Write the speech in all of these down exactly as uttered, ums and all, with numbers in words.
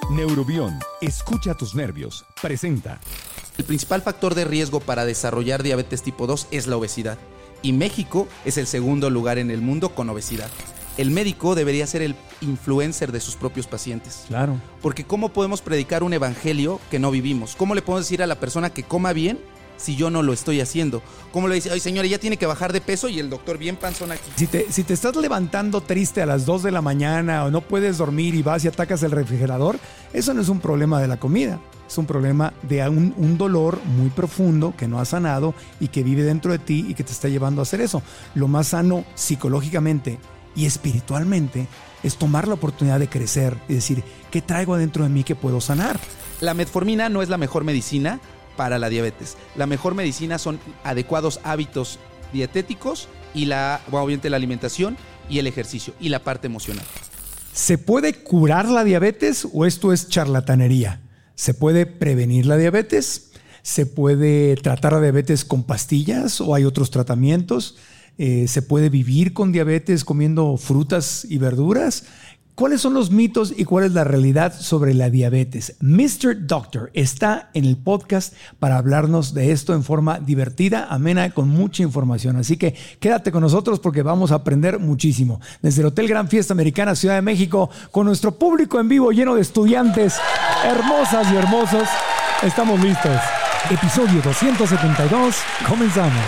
Neurobión, escucha tus nervios, presenta. El principal factor de riesgo para desarrollar diabetes tipo dos es la obesidad. Y México es el segundo lugar en el mundo con obesidad. El médico debería ser el influencer de sus propios pacientes. Claro. Porque ¿cómo podemos predicar un evangelio que no vivimos? ¿Cómo le podemos decir a la persona que coma bien si yo no lo estoy haciendo? ¿Cómo le dice, ay señora, ya tiene que bajar de peso y el doctor bien panzón aquí? Si te, si te estás levantando triste a las dos de la mañana o no puedes dormir y vas y atacas el refrigerador, eso no es un problema de la comida. Es un problema de un, un dolor muy profundo que no has sanado y que vive dentro de ti y que te está llevando a hacer eso. Lo más sano psicológicamente y espiritualmente es tomar la oportunidad de crecer y decir, ¿qué traigo adentro de mí que puedo sanar? La metformina no es la mejor medicina para la diabetes. La mejor medicina son adecuados hábitos dietéticos y la, bueno, obviamente la alimentación y el ejercicio y la parte emocional. ¿Se puede curar la diabetes o esto es charlatanería? ¿Se puede prevenir la diabetes? ¿Se puede tratar la diabetes con pastillas o hay otros tratamientos? Eh, ¿Se puede vivir con diabetes comiendo frutas y verduras? ¿Cuáles son los mitos y cuál es la realidad sobre la diabetes? mister Doctor está en el podcast para hablarnos de esto en forma divertida, amena, con mucha información. Así que quédate con nosotros porque vamos a aprender muchísimo. Desde el Hotel Gran Fiesta Americana, Ciudad de México, con nuestro público en vivo lleno de estudiantes hermosas y hermosos, estamos listos. Episodio doscientos setenta y dos, comenzamos.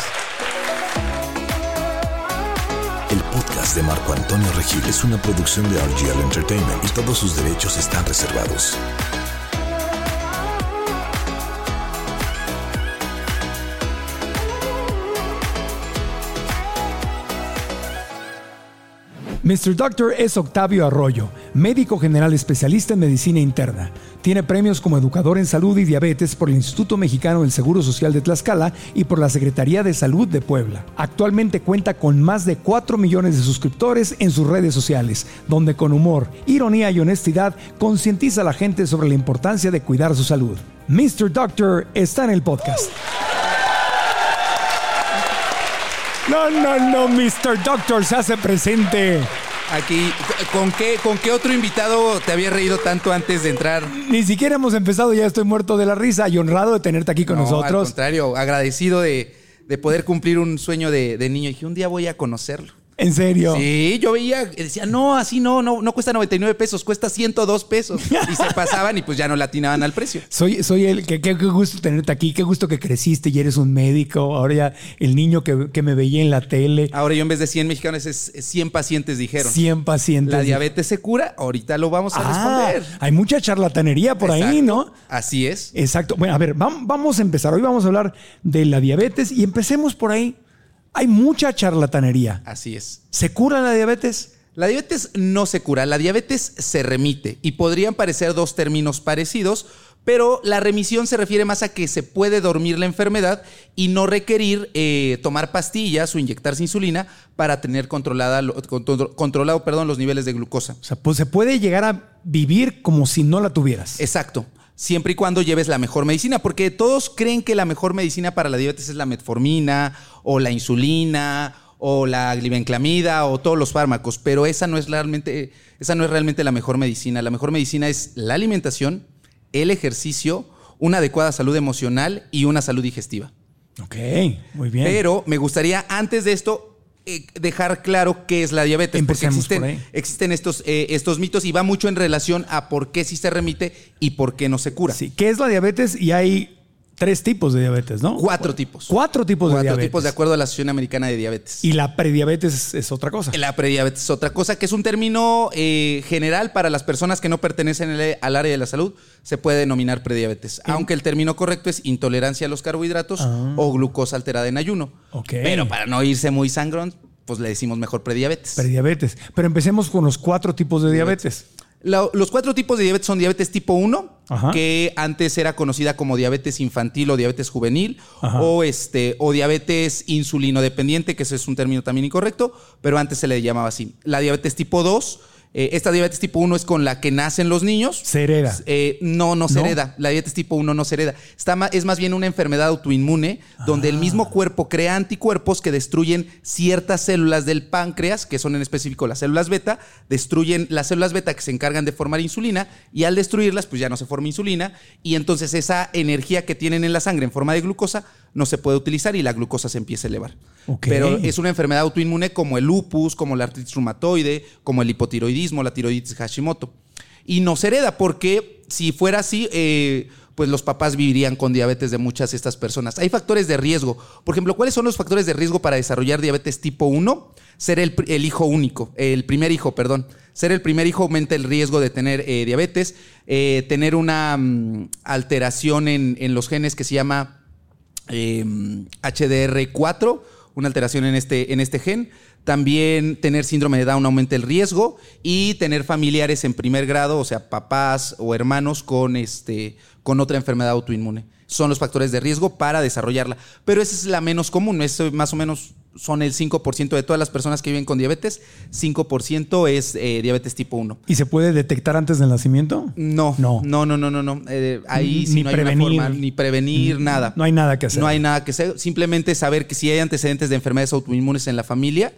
El podcast de Marco Antonio Regil es una producción de R G L Entertainment y todos sus derechos están reservados. mister Doctor es Octavio Arroyo, médico general especialista en medicina interna. Tiene premios como educador en salud y diabetes por el Instituto Mexicano del Seguro Social de Tlaxcala y por la Secretaría de Salud de Puebla. Actualmente cuenta con más de cuatro millones de suscriptores en sus redes sociales, donde con humor, ironía y honestidad concientiza a la gente sobre la importancia de cuidar su salud. mister Doctor está en el podcast. No, no, no, mister Doctor se hace presente. Aquí, ¿con qué, ¿con qué otro invitado te había reído tanto antes de entrar? Ni siquiera hemos empezado, ya estoy muerto de la risa y honrado de tenerte aquí con no, nosotros. Al contrario, agradecido de, de poder cumplir un sueño de, de niño. Y dije, un día voy a conocerlo. ¿En serio? Sí, yo veía, decía, no, así no, no, no cuesta noventa y nueve pesos, cuesta ciento dos pesos. Y se pasaban y pues ya no le atinaban al precio. Soy, soy el, qué, qué gusto tenerte aquí, qué gusto que creciste y eres un médico. Ahora ya el niño que, que me veía en la tele. Ahora yo en vez de cien mexicanos es cien pacientes dijeron. cien pacientes. La diabetes se cura, ahorita lo vamos a ah, responder. Hay mucha charlatanería por Exacto, ahí, ¿no? Así es. Exacto. Bueno, a ver, vamos a empezar. Hoy vamos a hablar de la diabetes y empecemos por ahí. Hay mucha charlatanería. Así es. ¿Se cura la diabetes? La diabetes no se cura, la diabetes se remite y podrían parecer dos términos parecidos, pero la remisión se refiere más a que se puede dormir la enfermedad y no requerir eh, tomar pastillas o inyectarse insulina para tener controlada, controlado perdón, los niveles de glucosa. O sea, pues se puede llegar a vivir como si no la tuvieras. Exacto. Siempre y cuando lleves la mejor medicina, porque todos creen que la mejor medicina para la diabetes es la metformina o la insulina o la glibenclamida o todos los fármacos, pero esa no es realmente, esa no es realmente la mejor medicina. La mejor medicina es la alimentación, el ejercicio, una adecuada salud emocional y una salud digestiva. Ok, muy bien. Pero me gustaría antes de esto Eh, dejar claro qué es la diabetes. Empecemos porque por existen, ahí. existen estos, eh, estos mitos y va mucho en relación a por qué sí se remite y por qué no se cura. Sí, ¿qué es la diabetes? Y hay tres tipos de diabetes, ¿no? Cuatro tipos. Cuatro tipos Cuatro de diabetes. tipos de acuerdo a la Asociación Americana de Diabetes. Y la prediabetes es otra cosa. La prediabetes es otra cosa, que es un término eh, general para las personas que no pertenecen al área de la salud. Se puede denominar prediabetes, ¿Eh? aunque el término correcto es intolerancia a los carbohidratos ah. o glucosa alterada en ayuno. Okay. Pero para no irse muy sangrón, pues le decimos mejor prediabetes. Prediabetes. Pero empecemos con los cuatro tipos de diabetes. La, los cuatro tipos de diabetes son diabetes tipo uno, Ajá. que antes era conocida como diabetes infantil o diabetes juvenil, o, este, o diabetes insulinodependiente, que ese es un término también incorrecto, pero antes se le llamaba así. La diabetes tipo dos Eh, esta diabetes tipo uno es con la que nacen los niños. ¿Se hereda? Eh, no, no se ¿No? hereda. La diabetes tipo uno no se hereda. Está ma- es más bien una enfermedad autoinmune donde el mismo cuerpo crea anticuerpos que destruyen ciertas células del páncreas, que son en específico las células beta, destruyen las células beta que se encargan de formar insulina y al destruirlas pues ya no se forma insulina y entonces esa energía que tienen en la sangre en forma de glucosa no se puede utilizar y la glucosa se empieza a elevar. Ok. Pero es una enfermedad autoinmune como el lupus, como la artritis reumatoide, como el hipotiroidismo, la tiroiditis Hashimoto. Y no se hereda porque si fuera así, eh, pues los papás vivirían con diabetes de muchas de estas personas. Hay factores de riesgo. Por ejemplo, ¿cuáles son los factores de riesgo para desarrollar diabetes tipo uno? Ser el, el hijo único, el primer hijo, perdón. Ser el primer hijo aumenta el riesgo de tener eh, diabetes, eh, tener una um, alteración en, en los genes que se llama eh, H D R cuatro, una alteración en este, en este gen. También tener síndrome de Down aumenta el riesgo y tener familiares en primer grado, o sea, papás o hermanos con, este, con otra enfermedad autoinmune. Son los factores de riesgo para desarrollarla. Pero esa es la menos común. Eso más o menos son el cinco por ciento de todas las personas que viven con diabetes. cinco por ciento es eh, diabetes tipo uno. ¿Y se puede detectar antes del nacimiento? No, No. no, no, no, no. no. Eh, ahí Ni sí no hay prevenir. una forma, ni prevenir, nada. No hay nada que hacer. No hay nada que hacer. Simplemente saber que si hay antecedentes de enfermedades autoinmunes en la familia,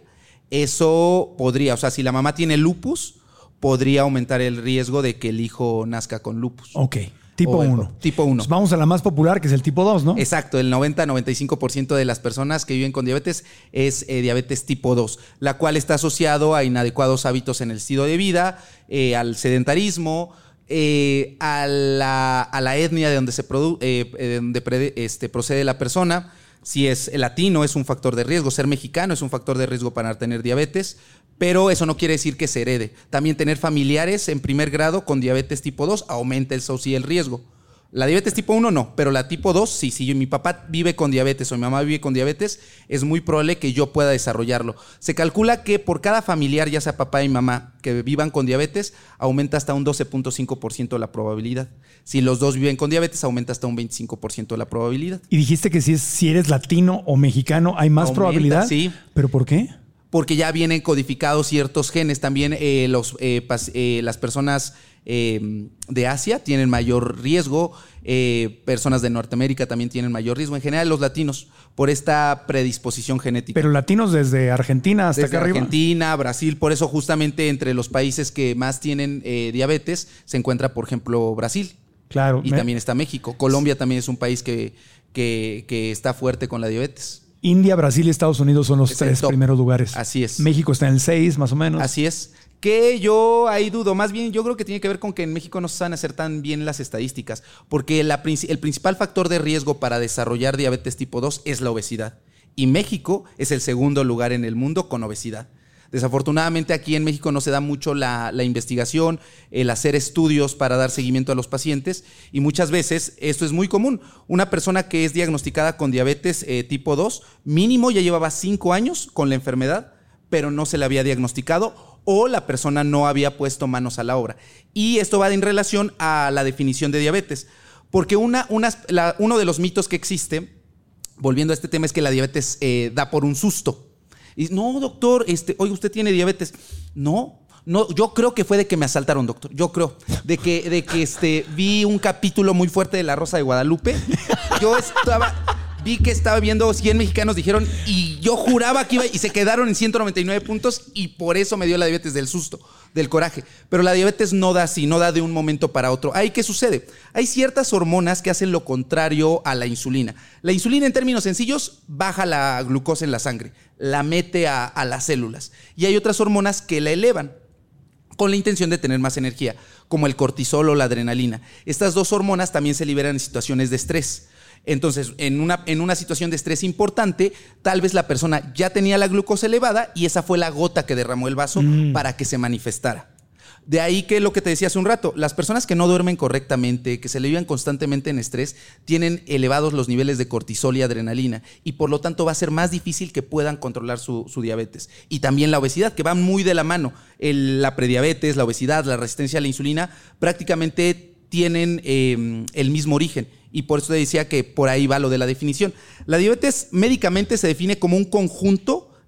eso podría, o sea, si la mamá tiene lupus, podría aumentar el riesgo de que el hijo nazca con lupus. Ok. Tipo O el- uno. Tipo uno. Pues vamos a la más popular, que es el tipo dos, ¿no? Exacto, el noventa a noventa y cinco por ciento de las personas que viven con diabetes es eh, diabetes tipo dos, la cual está asociado a inadecuados hábitos en el estilo de vida, eh, al sedentarismo, eh, a, la, a la etnia de donde, se produ- eh, de donde pre- este, procede la persona. Si es latino es un factor de riesgo, ser mexicano es un factor de riesgo para tener diabetes, pero eso no quiere decir que se herede. También tener familiares en primer grado con diabetes tipo dos aumenta el, sí, el riesgo. La diabetes tipo uno no, pero la tipo dos sí. Si mi papá vive con diabetes o mi mamá vive con diabetes, es muy probable que yo pueda desarrollarlo. Se calcula que por cada familiar, ya sea papá y mamá, que vivan con diabetes, aumenta hasta un doce punto cinco por ciento la probabilidad. Si los dos viven con diabetes, aumenta hasta un veinticinco por ciento la probabilidad. Y dijiste que si, es, si eres latino o mexicano hay más Aumenta, probabilidad. sí. ¿Pero por qué? Porque ya vienen codificados ciertos genes. También eh, los, eh, pas, eh, las personas eh, de Asia tienen mayor riesgo, eh, personas de Norteamérica también tienen mayor riesgo. En general los latinos, por esta predisposición genética. Pero latinos desde Argentina hasta Desde acá arriba. Argentina, Brasil, por eso justamente entre los países que más tienen eh, diabetes se encuentra, por ejemplo, Brasil. Claro. Y me- también está México. Colombia también es un país que, que, que está fuerte con la diabetes. India, Brasil y Estados Unidos son los Es el tres top. primeros lugares. Así es. México está en el seis, más o menos. Así es. Que yo ahí dudo. Más bien, yo creo que tiene que ver con que en México no se saben hacer tan bien las estadísticas. Porque la, princi- el principal factor de riesgo para desarrollar diabetes tipo dos es la obesidad. Y México es el segundo lugar en el mundo con obesidad. Desafortunadamente aquí en México no se da mucho la, la investigación, el hacer estudios para dar seguimiento a los pacientes y muchas veces esto es muy común. Una persona que es diagnosticada con diabetes eh, tipo dos, mínimo ya llevaba cinco años con la enfermedad, pero no se le había diagnosticado o la persona no había puesto manos a la obra. Y esto va en relación a la definición de diabetes, porque una, una, la, uno de los mitos que existe, volviendo a este tema, es que la diabetes eh, da por un susto. Y no, doctor, este, oye, usted tiene diabetes. No, no, yo creo que fue de que me asaltaron, doctor. Yo creo. De que, de que este, vi un capítulo muy fuerte de La Rosa de Guadalupe. Yo estaba, vi que estaba viendo cien mexicanos, dijeron, y yo juraba que iba, y se quedaron en ciento noventa y nueve puntos, y por eso me dio la diabetes del susto, del coraje. Pero la diabetes no da así, no da de un momento para otro. Ahí, ¿qué sucede? Hay ciertas hormonas que hacen lo contrario a la insulina. La insulina, en términos sencillos, baja la glucosa en la sangre, la mete a, a las células. Y hay otras hormonas que la elevan con la intención de tener más energía, como el cortisol o la adrenalina. Estas dos hormonas también se liberan en situaciones de estrés. Entonces, en una, en una situación de estrés importante, tal vez la persona ya tenía la glucosa elevada y esa fue la gota que derramó el vaso mm. para que se manifestara. De ahí que lo que te decía hace un rato, las personas que no duermen correctamente, que se le viven constantemente en estrés, tienen elevados los niveles de cortisol y adrenalina y por lo tanto va a ser más difícil que puedan controlar su, su diabetes. Y también la obesidad, que va muy de la mano. El, la prediabetes, la obesidad, la resistencia a la insulina, prácticamente tienen eh, el mismo origen. Y por eso te decía que por ahí va lo de la definición. La diabetes médicamente se define como un conjunto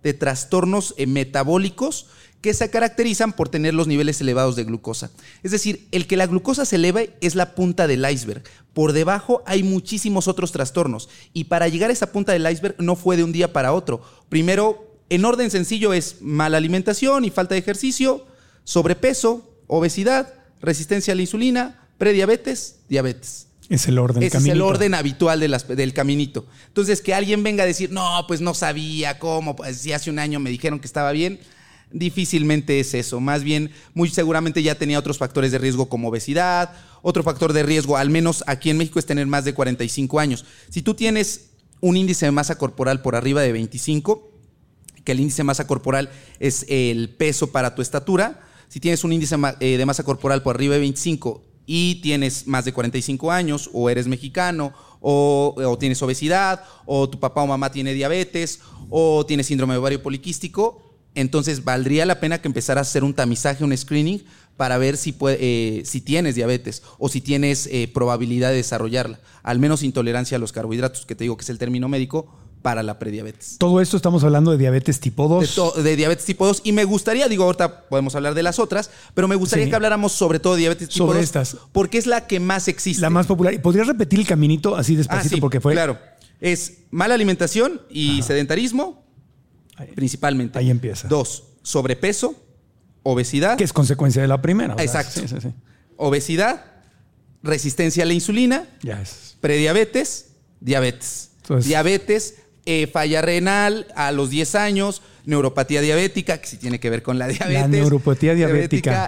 de trastornos eh, metabólicos que se caracterizan por tener los niveles elevados de glucosa. Es decir, el que la glucosa se eleve es la punta del iceberg. Por debajo hay muchísimos otros trastornos. Y para llegar a esa punta del iceberg no fue de un día para otro. Primero, en orden sencillo, es mala alimentación y falta de ejercicio, sobrepeso, obesidad, resistencia a la insulina, prediabetes, diabetes. Es el orden. Ese caminito. es el orden habitual de las, del caminito. Entonces, que alguien venga a decir, no, pues no sabía cómo, pues si hace un año me dijeron que estaba bien, difícilmente es eso. Más bien, muy seguramente ya tenía otros factores de riesgo como obesidad. Otro factor de riesgo, al menos aquí en México, es tener más de cuarenta y cinco años. Si tú tienes un índice de masa corporal por arriba de veinticinco, que el índice de masa corporal es el peso para tu estatura, si tienes un índice de masa corporal por arriba de veinticinco y tienes más de cuarenta y cinco años, o eres mexicano, o, o tienes obesidad, o tu papá o mamá tiene diabetes, o tienes síndrome de ovario poliquístico, entonces valdría la pena que empezaras a hacer un tamizaje, un screening, para ver si, puede, eh, si tienes diabetes o si tienes eh, probabilidad de desarrollarla. Al menos intolerancia a los carbohidratos, que te digo que es el término médico, para la prediabetes. Todo esto estamos hablando de diabetes tipo dos. De, to, de diabetes tipo dos. Y me gustaría, digo, ahorita podemos hablar de las otras, pero me gustaría sí. que habláramos sobre todo de diabetes tipo sobre dos. Estas. Porque es la que más existe. La más popular. ¿Podrías repetir el caminito así despacito? Ah, sí, porque fue. Claro. Es mala alimentación y Ajá. sedentarismo, ahí, principalmente. Ahí empieza. Dos, sobrepeso, obesidad. Que es consecuencia de la primera. Exacto. Sí, sí, sí. Obesidad, resistencia a la insulina, ya es. Prediabetes, diabetes. Entonces, diabetes, eh, falla renal a los diez años, neuropatía diabética, que sí tiene que ver con la diabetes. La neuropatía diabética. diabética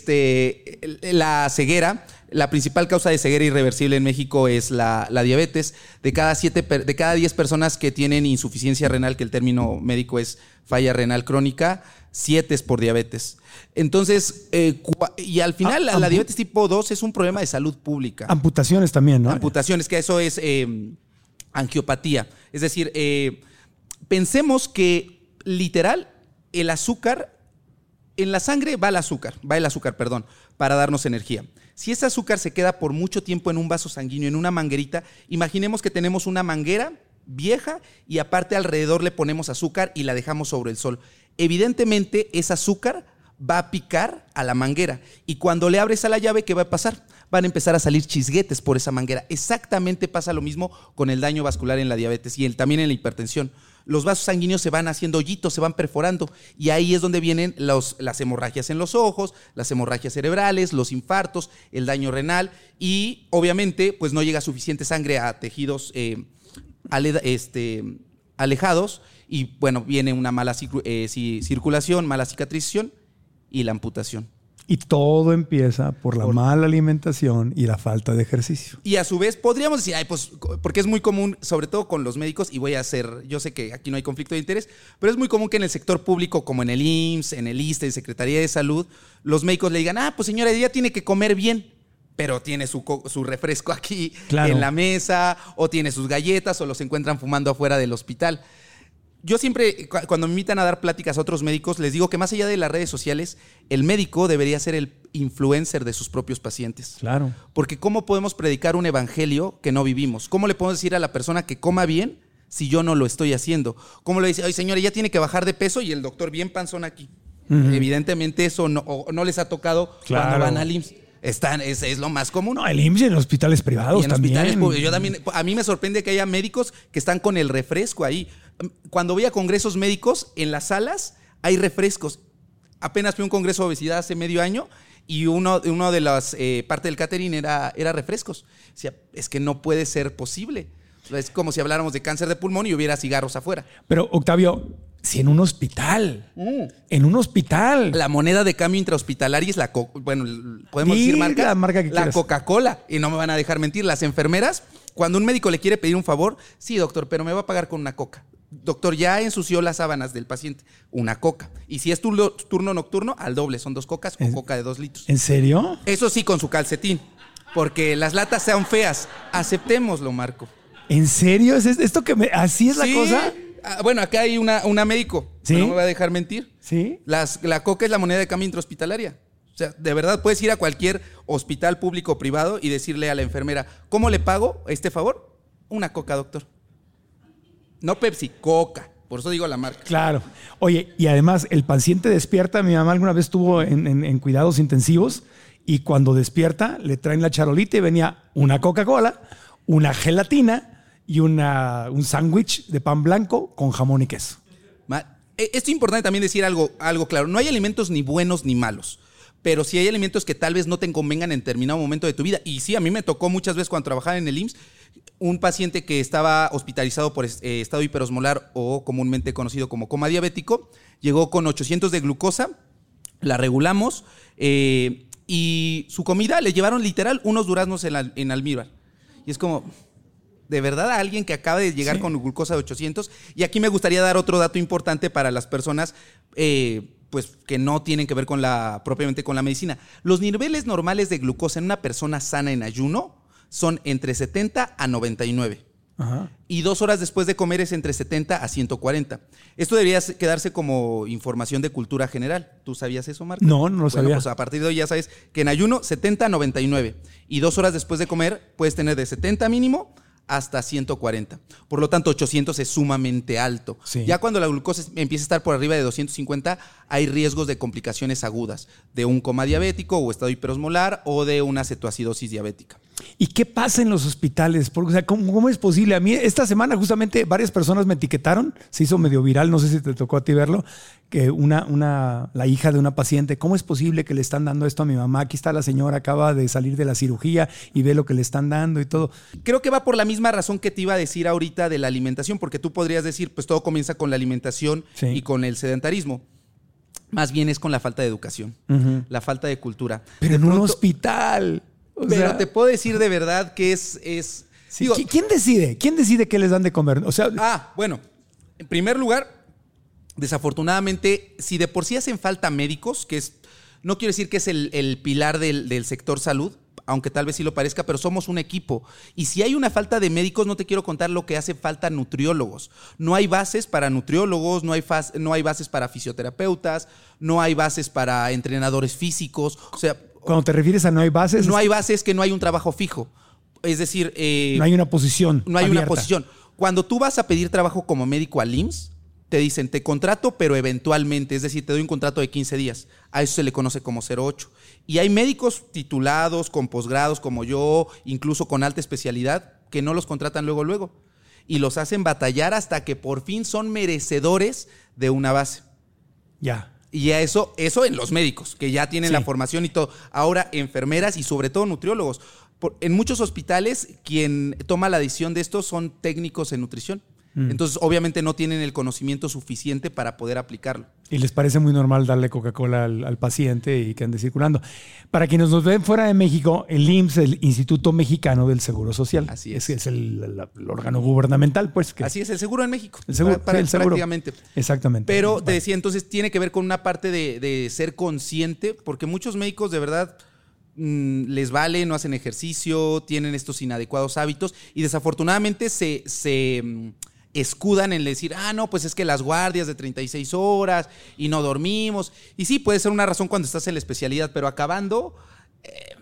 este, la ceguera. La principal causa de ceguera irreversible en México es la, la diabetes. De cada, siete, de cada diez personas que tienen insuficiencia renal, que el término médico es falla renal crónica, siete es por diabetes. Entonces, eh, y al final ah, la, la diabetes tipo dos es un problema de salud pública. Amputaciones también, ¿no? Amputaciones, que eso es eh, angiopatía. Es decir, eh, pensemos que literal el azúcar, en la sangre va el azúcar, va el azúcar, perdón, para darnos energía. Si ese azúcar se queda por mucho tiempo en un vaso sanguíneo, en una manguerita, imaginemos que tenemos una manguera vieja y aparte alrededor le ponemos azúcar y la dejamos sobre el sol. Evidentemente, ese azúcar va a picar a la manguera y cuando le abres a la llave, ¿qué va a pasar? Van a empezar a salir chisguetes por esa manguera. Exactamente pasa lo mismo con el daño vascular en la diabetes y el, también en la hipertensión. Los vasos sanguíneos se van haciendo hoyitos, se van perforando y ahí es donde vienen los, las hemorragias en los ojos, las hemorragias cerebrales, los infartos, el daño renal y obviamente pues no llega suficiente sangre a tejidos eh, ale, este, alejados y bueno, viene una mala eh, circulación, mala cicatrización y la amputación. Y todo empieza por la por... mala alimentación y la falta de ejercicio. Y a su vez podríamos decir, ay, pues, porque es muy común, sobre todo con los médicos, y voy a hacer, yo sé que aquí no hay conflicto de interés, pero es muy común que en el sector público, como en el I M S S, en el I S S S T E, en Secretaría de Salud, los médicos le digan, ah, pues señora, ella tiene que comer bien, pero tiene su, su refresco aquí claro. en la mesa, o tiene sus galletas, o los encuentran fumando afuera del hospital. Yo siempre, cuando me invitan a dar pláticas a otros médicos, les digo que más allá de las redes sociales, el médico debería ser el influencer de sus propios pacientes. Claro. Porque ¿cómo podemos predicar un evangelio que no vivimos? ¿Cómo le podemos decir a la persona que coma bien si yo no lo estoy haciendo? ¿Cómo le dice, ay señora, ella tiene que bajar de peso y el doctor bien panzón aquí? Uh-huh. Evidentemente eso no, o no les ha tocado claro. cuando van al I M S S. Están, es, es lo más común. No, el I M S S S en hospitales privados y en también. Hospitales, yo también. A mí me sorprende que haya médicos que están con el refresco ahí. Cuando voy a congresos médicos, en las salas hay refrescos. Apenas fui a un congreso de obesidad hace medio año y uno, uno de las eh, partes del catering era, era refrescos. O sea, es que no puede ser posible. Es como si habláramos de cáncer de pulmón y hubiera cigarros afuera. Pero, Octavio, si en un hospital, mm. en un hospital. La moneda de cambio intrahospitalaria es la, co- bueno, podemos Diga decir marca, la marca que la quieras. Coca-Cola. Y no me van a dejar mentir, las enfermeras, cuando un médico le quiere pedir un favor, sí, doctor, pero me va a pagar con una coca. Doctor, ya ensució las sábanas del paciente, una coca. Y si es turno, turno nocturno, al doble, son dos cocas o coca de dos litros. ¿En serio? Eso sí, con su calcetín, porque las latas sean feas. Aceptémoslo, Marco. ¿En serio? ¿Es esto que me, así es sí. la cosa? Ah, bueno, acá hay una, una médico, ¿sí? No me va a dejar mentir. ¿Sí? Las, la coca es la moneda de cambio intrahospitalaria. O sea, de verdad puedes ir a cualquier hospital público o privado y decirle a la enfermera, ¿cómo le pago este favor? Una coca, doctor. No Pepsi, coca. Por eso digo la marca. Claro. Oye, y además el paciente despierta. Mi mamá alguna vez estuvo en, en, en cuidados intensivos y cuando despierta le traen la charolita y venía una Coca-Cola, una gelatina y una, un sándwich de pan blanco con jamón y queso. Es importante también decir algo, algo claro. No hay alimentos ni buenos ni malos. Pero sí hay alimentos que tal vez no te convengan en determinado momento de tu vida. Y sí, a mí me tocó muchas veces cuando trabajaba en el I M S S, un paciente que estaba hospitalizado por eh, estado hiperosmolar o comúnmente conocido como coma diabético, llegó con ochocientos de glucosa, la regulamos eh, y su comida le llevaron literal unos duraznos en, la, en almíbar. Y es como, de verdad, a alguien que acaba de llegar sí. con glucosa de ochocientos. Y aquí me gustaría dar otro dato importante para las personas eh, pues que no tienen que ver con la propiamente con la medicina. Los niveles normales de glucosa en una persona sana en ayuno son entre setenta a noventa y nueve. Ajá. Y dos horas después de comer es entre setenta a ciento cuarenta. Esto debería quedarse como información de cultura general. ¿Tú sabías eso, Marco? No, no lo bueno, sabía. Pues a partir de hoy ya sabes que en ayuno setenta a noventa y nueve. Y dos horas después de comer puedes tener de setenta mínimo hasta ciento cuarenta. Por lo tanto, ochocientos es sumamente alto. Sí. Ya cuando la glucosa empieza a estar por arriba de doscientos cincuenta, hay riesgos de complicaciones agudas, de un coma diabético o estado hiperosmolar o de una cetoacidosis diabética. ¿Y qué pasa en los hospitales? Porque, o sea, ¿cómo, ¿cómo es posible? A mí esta semana justamente varias personas me etiquetaron, se hizo medio viral, no sé si te tocó a ti verlo, que una, una, la hija de una paciente, ¿cómo es posible que le están dando esto a mi mamá? Aquí está la señora, acaba de salir de la cirugía y ve lo que le están dando y todo. Creo que va por la misma razón que te iba a decir ahorita de la alimentación, porque tú podrías decir, pues todo comienza con la alimentación sí. y con el sedentarismo. Más bien es con la falta de educación, uh-huh. la falta de cultura. Pero de en pronto, un hospital. O pero sea, te puedo decir de verdad que es... es sí, digo, ¿quién decide? ¿Quién decide qué les dan de comer? O sea, ah, bueno, en primer lugar, desafortunadamente, si de por sí hacen falta médicos, que es, no quiero decir que es el, el pilar del, del sector salud, aunque tal vez sí lo parezca, pero somos un equipo. Y si hay una falta de médicos, no te quiero contar lo que hace falta nutriólogos. No hay bases para nutriólogos, no hay, fas, no hay bases para fisioterapeutas, no hay bases para entrenadores físicos. O sea, cuando te refieres a no hay bases... No hay bases, que no hay un trabajo fijo. Es decir... Eh, no hay una posición No hay abierta. una posición. Cuando tú vas a pedir trabajo como médico al I M S S, te dicen, te contrato, pero eventualmente, es decir, te doy un contrato de quince días. A eso se le conoce como cero ocho. Y hay médicos titulados, con posgrados como yo, incluso con alta especialidad, que no los contratan luego, luego. Y los hacen batallar hasta que por fin son merecedores de una base. Ya. Y a eso, eso en los médicos, que ya tienen sí. la formación y todo. Ahora, enfermeras y sobre todo nutriólogos. Por, en muchos hospitales, quien toma la decisión de esto son técnicos en nutrición. Mm. Entonces, obviamente no tienen el conocimiento suficiente para poder aplicarlo. Y les parece muy normal darle Coca-Cola al, al paciente y que ande circulando. Para quienes nos ven fuera de México, el I M S S, el Instituto Mexicano del Seguro Social. Así es. Es, es el, el, el órgano gubernamental, pues. Que Así es, el seguro en México. El seguro, para, para, sí, el seguro. Prácticamente. Exactamente. Pero vale. te decía, entonces tiene que ver con una parte de, de ser consciente, porque muchos médicos de verdad mmm, les vale, no hacen ejercicio, tienen estos inadecuados hábitos y desafortunadamente se... se mmm, escudan en decir, ah, no, pues es que las guardias de treinta y seis horas y no dormimos. Y sí, puede ser una razón cuando estás en la especialidad, pero acabando, eh,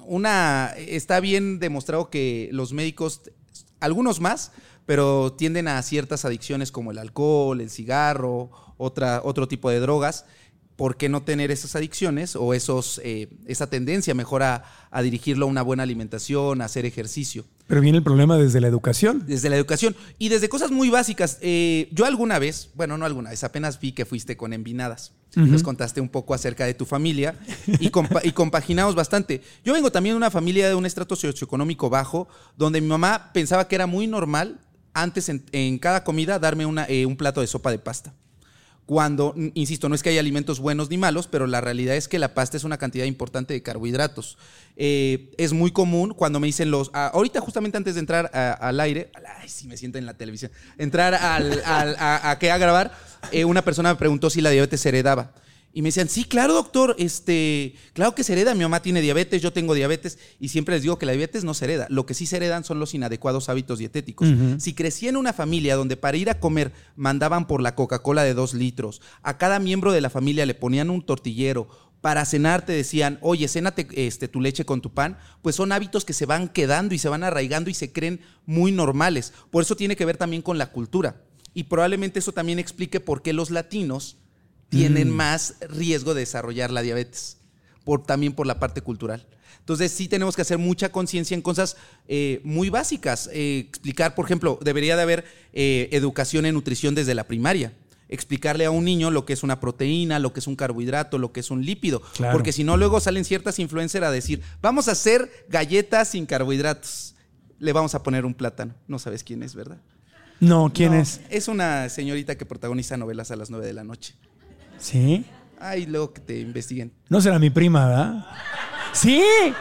una está bien demostrado que los médicos, algunos más, pero tienden a ciertas adicciones como el alcohol, el cigarro, otra, otro tipo de drogas. ¿Por qué no tener esas adicciones o esos, eh, esa tendencia mejor a, a dirigirlo a una buena alimentación, a hacer ejercicio? Pero viene el problema desde la educación. Desde la educación y desde cosas muy básicas. Eh, yo alguna vez, bueno, no alguna vez, apenas vi que fuiste con Envinadas. Uh-huh. Nos contaste un poco acerca de tu familia y, compa- y compaginamos bastante. Yo vengo también de una familia de un estrato socioeconómico bajo, donde mi mamá pensaba que era muy normal antes en, en cada comida darme una, eh, un plato de sopa de pasta. Cuando, insisto, no es que haya alimentos buenos ni malos, pero la realidad es que la pasta es una cantidad importante de carbohidratos. Eh, es muy común cuando me dicen los... A, ahorita justamente antes de entrar a, al aire, ay, sí me siento en la televisión, entrar al, al, a, a, que a grabar, eh, una persona me preguntó si la diabetes se heredaba. Y me decían, sí, claro, doctor, este, claro que se hereda. Mi mamá tiene diabetes, yo tengo diabetes. Y siempre les digo que la diabetes no se hereda. Lo que sí se heredan son los inadecuados hábitos dietéticos. Uh-huh. Si crecí en una familia donde para ir a comer mandaban por la Coca-Cola de dos litros, a cada miembro de la familia le ponían un tortillero, para cenar te decían, oye, cénate este, tu leche con tu pan, pues son hábitos que se van quedando y se van arraigando y se creen muy normales. Por eso tiene que ver también con la cultura. Y probablemente eso también explique por qué los latinos tienen mm. más riesgo de desarrollar la diabetes, por, también por la parte cultural. Entonces sí tenemos que hacer mucha conciencia en cosas eh, muy básicas. Eh, explicar, por ejemplo, debería de haber eh, educación en nutrición desde la primaria. Explicarle a un niño lo que es una proteína, lo que es un carbohidrato, lo que es un lípido. Claro. Porque si no, luego salen ciertas influencers a decir, vamos a hacer galletas sin carbohidratos. Le vamos a poner un plátano. No sabes quién es, ¿verdad? No, ¿quién no, es? Es una señorita que protagoniza novelas a las nueve de la noche. ¿Sí? Ay, luego que te investiguen. No será mi prima, ¿verdad? ¡Sí!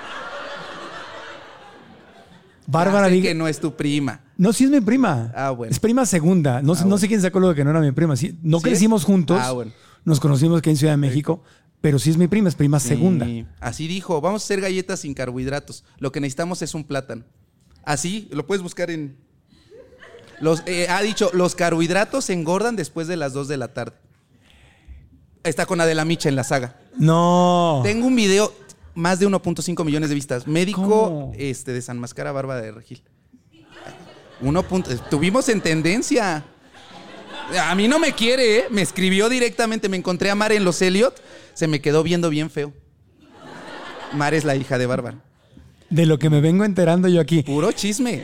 Bárbara dice que no es tu prima. No, sí es mi prima. Ah, bueno. Es prima segunda. No, ah, sé, no bueno. sé quién sacó lo de que no era mi prima. Sí, no ¿Sí crecimos es? juntos. Ah, bueno. Nos conocimos aquí en Ciudad de México. Pero sí es mi prima, es prima sí. segunda. Así dijo, vamos a hacer galletas sin carbohidratos. Lo que necesitamos es un plátano. Así, lo puedes buscar en... Los, eh, ha dicho, los carbohidratos engordan después de las dos de la tarde. Está con Adela Micha en la saga. No. Tengo un video, más de uno punto cinco millones de vistas. Médico este, de San Mascara, Bárbara de Regil. Uno punto, estuvimos en tendencia. A mí no me quiere, ¿eh? Me escribió directamente. Me encontré a Mare en los Elliot. Se me quedó viendo bien feo. Mare es la hija de Bárbara. De lo que me vengo enterando yo aquí. Puro chisme.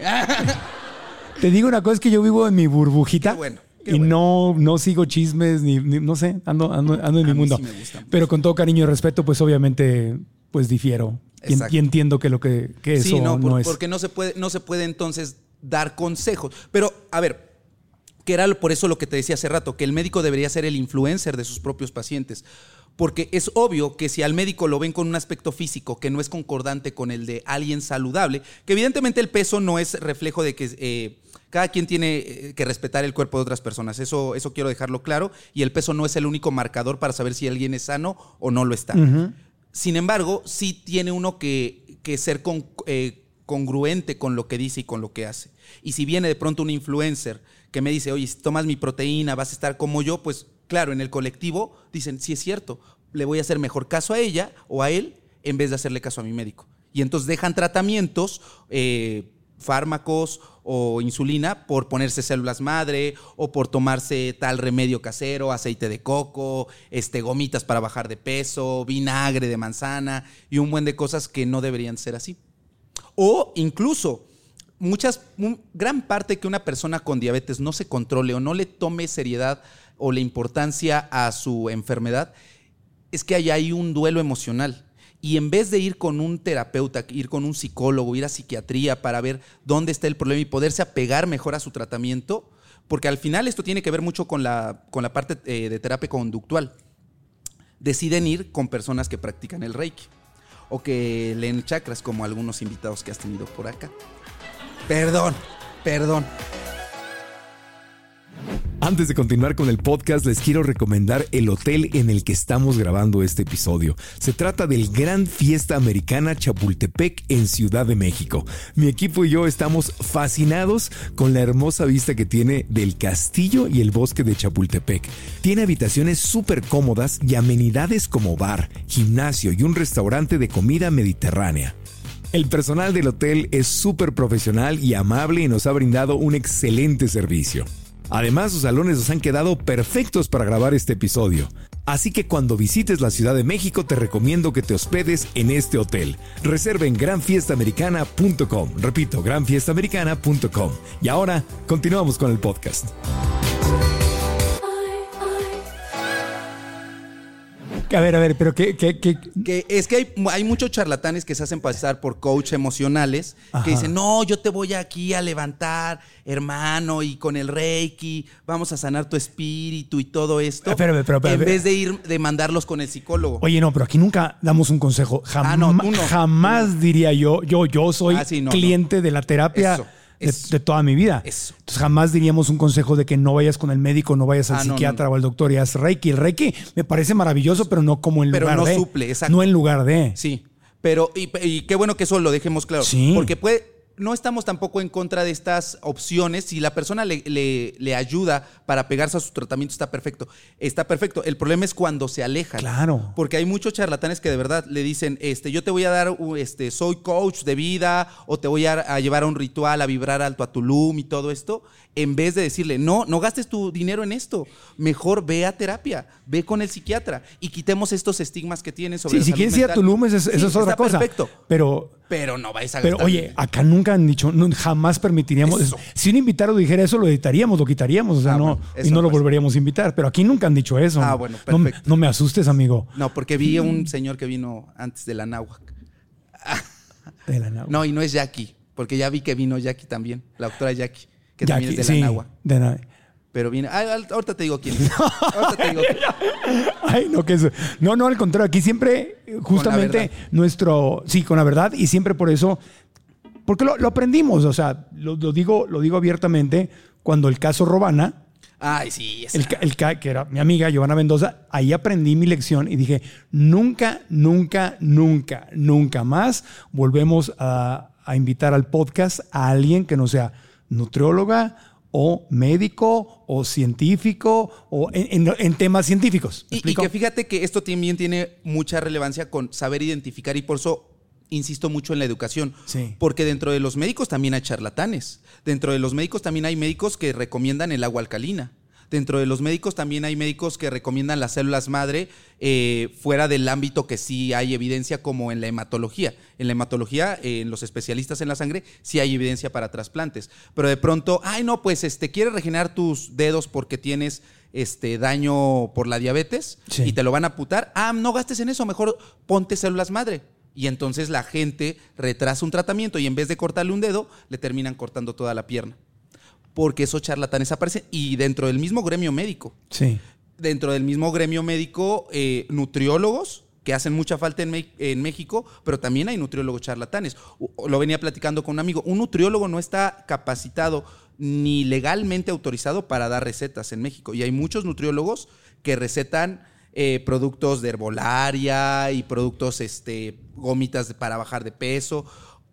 Te digo una cosa, es que yo vivo en mi burbujita. Qué bueno. Qué y bueno. no, no sigo chismes, ni, ni no sé, ando, ando, ando en mi mundo. Sí me gusta. Pero con todo cariño y respeto, pues obviamente, pues difiero. Y, y entiendo que lo que, que eso sí, no, por, no es. Porque no se puede, no se puede entonces dar consejos. Pero, a ver, que era por eso lo que te decía hace rato, que el médico debería ser el influencer de sus propios pacientes. Porque es obvio que si al médico lo ven con un aspecto físico que no es concordante con el de alguien saludable, que evidentemente el peso no es reflejo de que eh, cada quien tiene que respetar el cuerpo de otras personas. Eso, eso quiero dejarlo claro. Y el peso no es el único marcador para saber si alguien es sano o no lo está. Uh-huh. Sin embargo, sí tiene uno que, que ser con, eh, congruente con lo que dice y con lo que hace. Y si viene de pronto un influencer que me dice, oye, si tomas mi proteína vas a estar como yo, pues claro, en el colectivo dicen, sí es cierto, le voy a hacer mejor caso a ella o a él en vez de hacerle caso a mi médico. Y entonces dejan tratamientos, eh, fármacos o insulina por ponerse células madre o por tomarse tal remedio casero, aceite de coco, este, gomitas para bajar de peso, vinagre de manzana y un buen de cosas que no deberían ser así. O incluso muchas, un, gran parte que una persona con diabetes no se controle o no le tome seriedad o la importancia a su enfermedad, es que hay ahí un duelo emocional. Y en vez de ir con un terapeuta, ir con un psicólogo, ir a psiquiatría para ver dónde está el problema y poderse apegar mejor a su tratamiento, porque al final esto tiene que ver mucho con la, con la parte eh, de terapia conductual, deciden ir con personas que practican el Reiki o que leen chakras, como algunos invitados que has tenido por acá. Perdón, perdón. Antes de continuar con el podcast, les quiero recomendar el hotel en el que estamos grabando este episodio. Se trata del Gran Fiesta Americana Chapultepec en Ciudad de México. Mi equipo y yo estamos fascinados con la hermosa vista que tiene del castillo y el bosque de Chapultepec. Tiene habitaciones súper cómodas y amenidades como bar, gimnasio y un restaurante de comida mediterránea. El personal del hotel es súper profesional y amable y nos ha brindado un excelente servicio. Además, sus salones nos han quedado perfectos para grabar este episodio. Así que cuando visites la Ciudad de México te recomiendo que te hospedes en este hotel. Reserva en gran fiesta americana punto com. Repito, gran fiesta americana punto com. Y ahora, continuamos con el podcast. A ver, a ver, pero ¿qué? qué, qué? Que es que hay, hay muchos charlatanes que se hacen pasar por coach emocionales. Ajá. Que dicen, no, yo te voy aquí a levantar, hermano, y con el Reiki vamos a sanar tu espíritu y todo esto. Pero, pero, pero, en vez de ir de mandarlos con el psicólogo. Oye, no, pero aquí nunca damos un consejo. Jam- ah, no, tú no. Jamás diría yo, yo, yo soy ah, sí, no, cliente no. de la terapia. Eso. De, de toda mi vida. Eso. Entonces jamás diríamos un consejo de que no vayas con el médico, no vayas al ah, psiquiatra no, no. o al doctor y haz Reiki. El Reiki me parece maravilloso, pero no como en pero lugar no de. Pero no suple, exacto. No en lugar de. Sí, pero y, y qué bueno que eso lo dejemos claro. Sí. Porque puede, no estamos tampoco en contra de estas opciones. Si la persona le, le, le ayuda para pegarse a su tratamiento, está perfecto. Está perfecto. El problema es cuando se alejan. Claro. Porque hay muchos charlatanes que de verdad le dicen, este, yo te voy a dar, este, soy coach de vida, o te voy a, a llevar a un ritual, a vibrar alto a Tulum y todo esto, en vez de decirle, no, no gastes tu dinero en esto. Mejor ve a terapia, ve con el psiquiatra y quitemos estos estigmas que tienen sobre sí, la si salud quieres ir a mental. Tulum, eso, Sí, eso es otra está cosa. Perfecto. Pero... Pero no vais a Pero gastar. oye, acá nunca han dicho, no, jamás permitiríamos Eso. eso. Si un invitado dijera eso, lo editaríamos, lo quitaríamos, o sea, Ah, no, bueno, y eso no lo pasa. volveríamos a invitar. Pero aquí nunca han dicho eso. Ah, bueno, No, perfecto. no me asustes, amigo. No, porque vi a un señor que vino antes de la náhuac. De la náhuatl. No, y no es Jackie, porque ya vi que vino Jackie también, la doctora Jackie, que Ya también aquí, es de sí, la náhuac. de na- Pero viene, ah, al- ahorita te digo quién es. Ahorita te digo quién es. Ay, no, que eso. No, no, al contrario, aquí siempre, justamente, verdad. nuestro. Sí, con la verdad, y siempre por eso. Porque lo, lo aprendimos, o sea, lo, lo digo, lo digo abiertamente, cuando el caso Robana. Ay, sí, esa. El, ca- el ca- que era mi amiga Giovanna Mendoza, ahí aprendí mi lección y dije, nunca, nunca, nunca, nunca más volvemos a, a invitar al podcast a alguien que no sea nutrióloga o médico o científico o en, en- en temas científicos. ¿Me Y, y explico? que fíjate que esto también tiene mucha relevancia con saber identificar, y por eso insisto mucho en la educación. Sí. Porque dentro de los médicos también hay charlatanes. Dentro de los médicos también hay médicos que recomiendan el agua alcalina. Dentro de los médicos también hay médicos que recomiendan las células madre eh, fuera del ámbito que sí hay evidencia, como en la hematología. En la hematología, eh, en los especialistas en la sangre, sí hay evidencia para trasplantes. Pero de pronto, ay no, pues este, quieres regenerar tus dedos porque tienes este, daño por la diabetes, Sí. y te lo van a amputar. Ah, no gastes en eso, mejor ponte células madre. Y entonces la gente retrasa un tratamiento y en vez de cortarle un dedo, le terminan cortando toda la pierna. Porque esos charlatanes aparecen. Y dentro del mismo gremio médico. Sí. Dentro del mismo gremio médico, eh, nutriólogos, que hacen mucha falta en, Me- en México, pero también hay nutriólogos charlatanes. U- Lo venía platicando con un amigo. Un nutriólogo no está capacitado ni legalmente autorizado para dar recetas en México. Y hay muchos nutriólogos que recetan eh, productos de herbolaria y productos, este, gomitas de- para bajar de peso,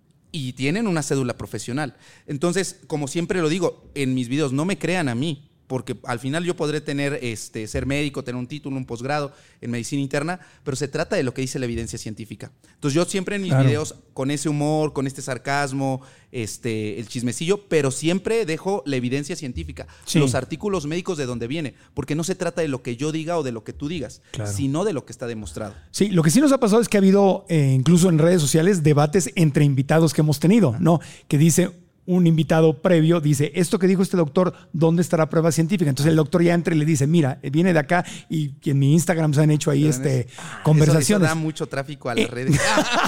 y tienen una cédula profesional. Entonces, como siempre lo digo en mis videos, no me crean a mí, porque al final yo podré tener, este, ser médico, tener un título, un posgrado en medicina interna, pero se trata de lo que dice la evidencia científica. Entonces yo siempre en mis Claro. videos, con ese humor, con este sarcasmo, este, el chismecillo, pero siempre dejo la evidencia científica, Sí. los artículos médicos de donde viene, porque no se trata de lo que yo diga o de lo que tú digas, Claro. sino de lo que está demostrado. Sí, lo que sí nos ha pasado es que ha habido, eh, incluso en redes sociales, debates entre invitados que hemos tenido, ¿no? Que dice un invitado previo, dice, esto que dijo este doctor, ¿dónde estará la prueba científica? Entonces el doctor ya entra y le dice, mira, viene de acá, y en mi Instagram se han hecho ahí este, conversaciones. Eso, eso da mucho tráfico a las Eh. redes.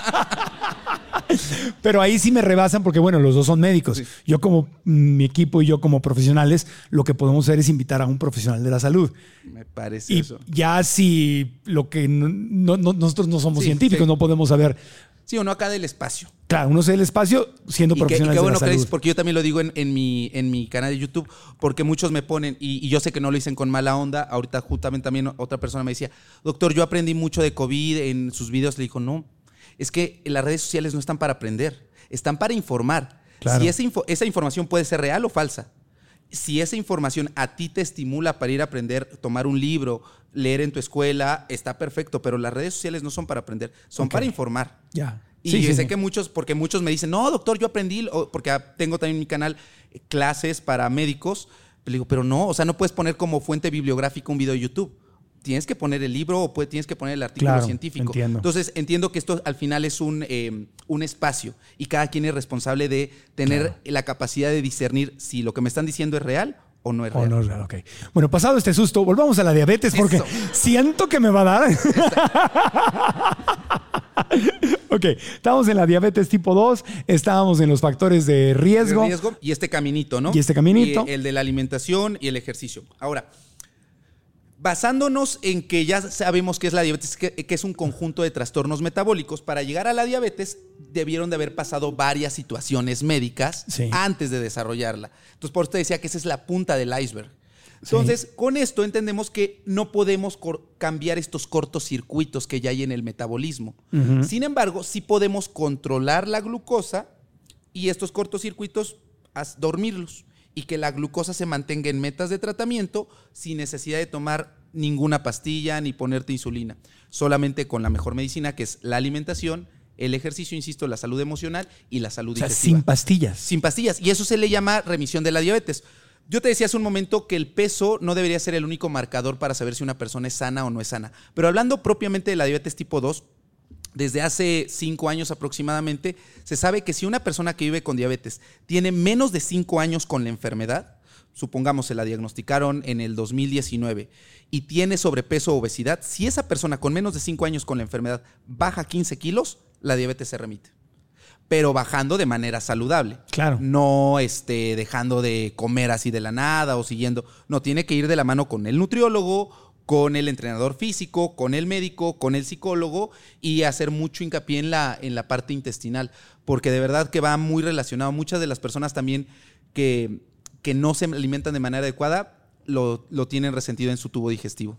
Pero ahí sí me rebasan porque, bueno, los dos son médicos. Sí. Yo como mm, mi equipo y yo como profesionales, lo que podemos hacer es invitar a un profesional de la salud. Me parece Y eso. ya si lo que no- no- no- nosotros no somos Sí, científicos, sí. no podemos saber. Sí, uno acá del espacio. Claro, uno se da el espacio siendo Y qué, y profesional qué de bueno la que salud. dices, porque yo también lo digo en, en mi, en mi canal de YouTube, porque muchos me ponen, y, y yo sé que no lo dicen con mala onda. Ahorita justamente también otra persona me decía, doctor, yo aprendí mucho de COVID en sus videos. Le dijo, no, es que las redes sociales no están para aprender, están para informar. Claro. Si esa, info- esa información puede ser real o falsa. Si esa información a ti te estimula para ir a aprender, tomar un libro, leer en tu escuela, está perfecto, pero las redes sociales no son para aprender, son Ok. para informar. Ya. Y Sí, yo sí, sé sí. que muchos, porque muchos me dicen, no, doctor, yo aprendí, o- porque tengo también en mi canal eh, clases para médicos. Le digo, pero no, o sea, no puedes poner como fuente bibliográfica un video de YouTube. Tienes que poner el libro o puede- tienes que poner el artículo Claro, científico. entiendo. Entonces, entiendo que esto al final es un, eh, un espacio y cada quien es responsable de tener Claro. la capacidad de discernir si lo que me están diciendo es real o no es Oh, real. no, no, ok. Bueno, pasado este susto, volvamos a la diabetes porque Eso. siento que me va a dar. Ok, estamos en la diabetes tipo dos, estábamos en los factores de riesgo. De riesgo y este caminito, ¿no? Y este caminito. Y el de la alimentación y el ejercicio. Ahora, basándonos en que ya sabemos qué es la diabetes, que, que es un conjunto de trastornos metabólicos, para llegar a la diabetes debieron de haber pasado varias situaciones médicas Sí. antes de desarrollarla. Entonces, por eso te decía que esa es la punta del iceberg. Entonces, con esto entendemos que no podemos cor- cambiar estos cortocircuitos que ya hay en el metabolismo. Sin embargo, sí podemos controlar la glucosa y estos cortocircuitos, haz dormirlos y que la glucosa se mantenga en metas de tratamiento sin necesidad de tomar ninguna pastilla ni ponerte insulina, solamente con la mejor medicina, que es la alimentación, el ejercicio, insisto, la salud emocional y la salud O sea, digestiva. sin pastillas. Sin pastillas. Y eso se le llama remisión de la diabetes. Yo te decía hace un momento que el peso no debería ser el único marcador para saber si una persona es sana o no es sana. Pero hablando propiamente de la diabetes tipo dos, desde hace cinco años aproximadamente, se sabe que si una persona que vive con diabetes tiene menos de cinco años con la enfermedad, supongamos se la diagnosticaron en el dos mil diecinueve y tiene sobrepeso o obesidad, si esa persona con menos de cinco años con la enfermedad baja quince kilos, la diabetes se remite. Pero bajando de manera saludable. Claro. No este, dejando de comer así de la nada o siguiendo. No, tiene que ir de la mano con el nutriólogo, con el entrenador físico, con el médico, con el psicólogo y hacer mucho hincapié en la, en la parte intestinal, porque de verdad que va muy relacionado. Muchas de las personas también que, que no se alimentan de manera adecuada lo, lo tienen resentido en su tubo digestivo.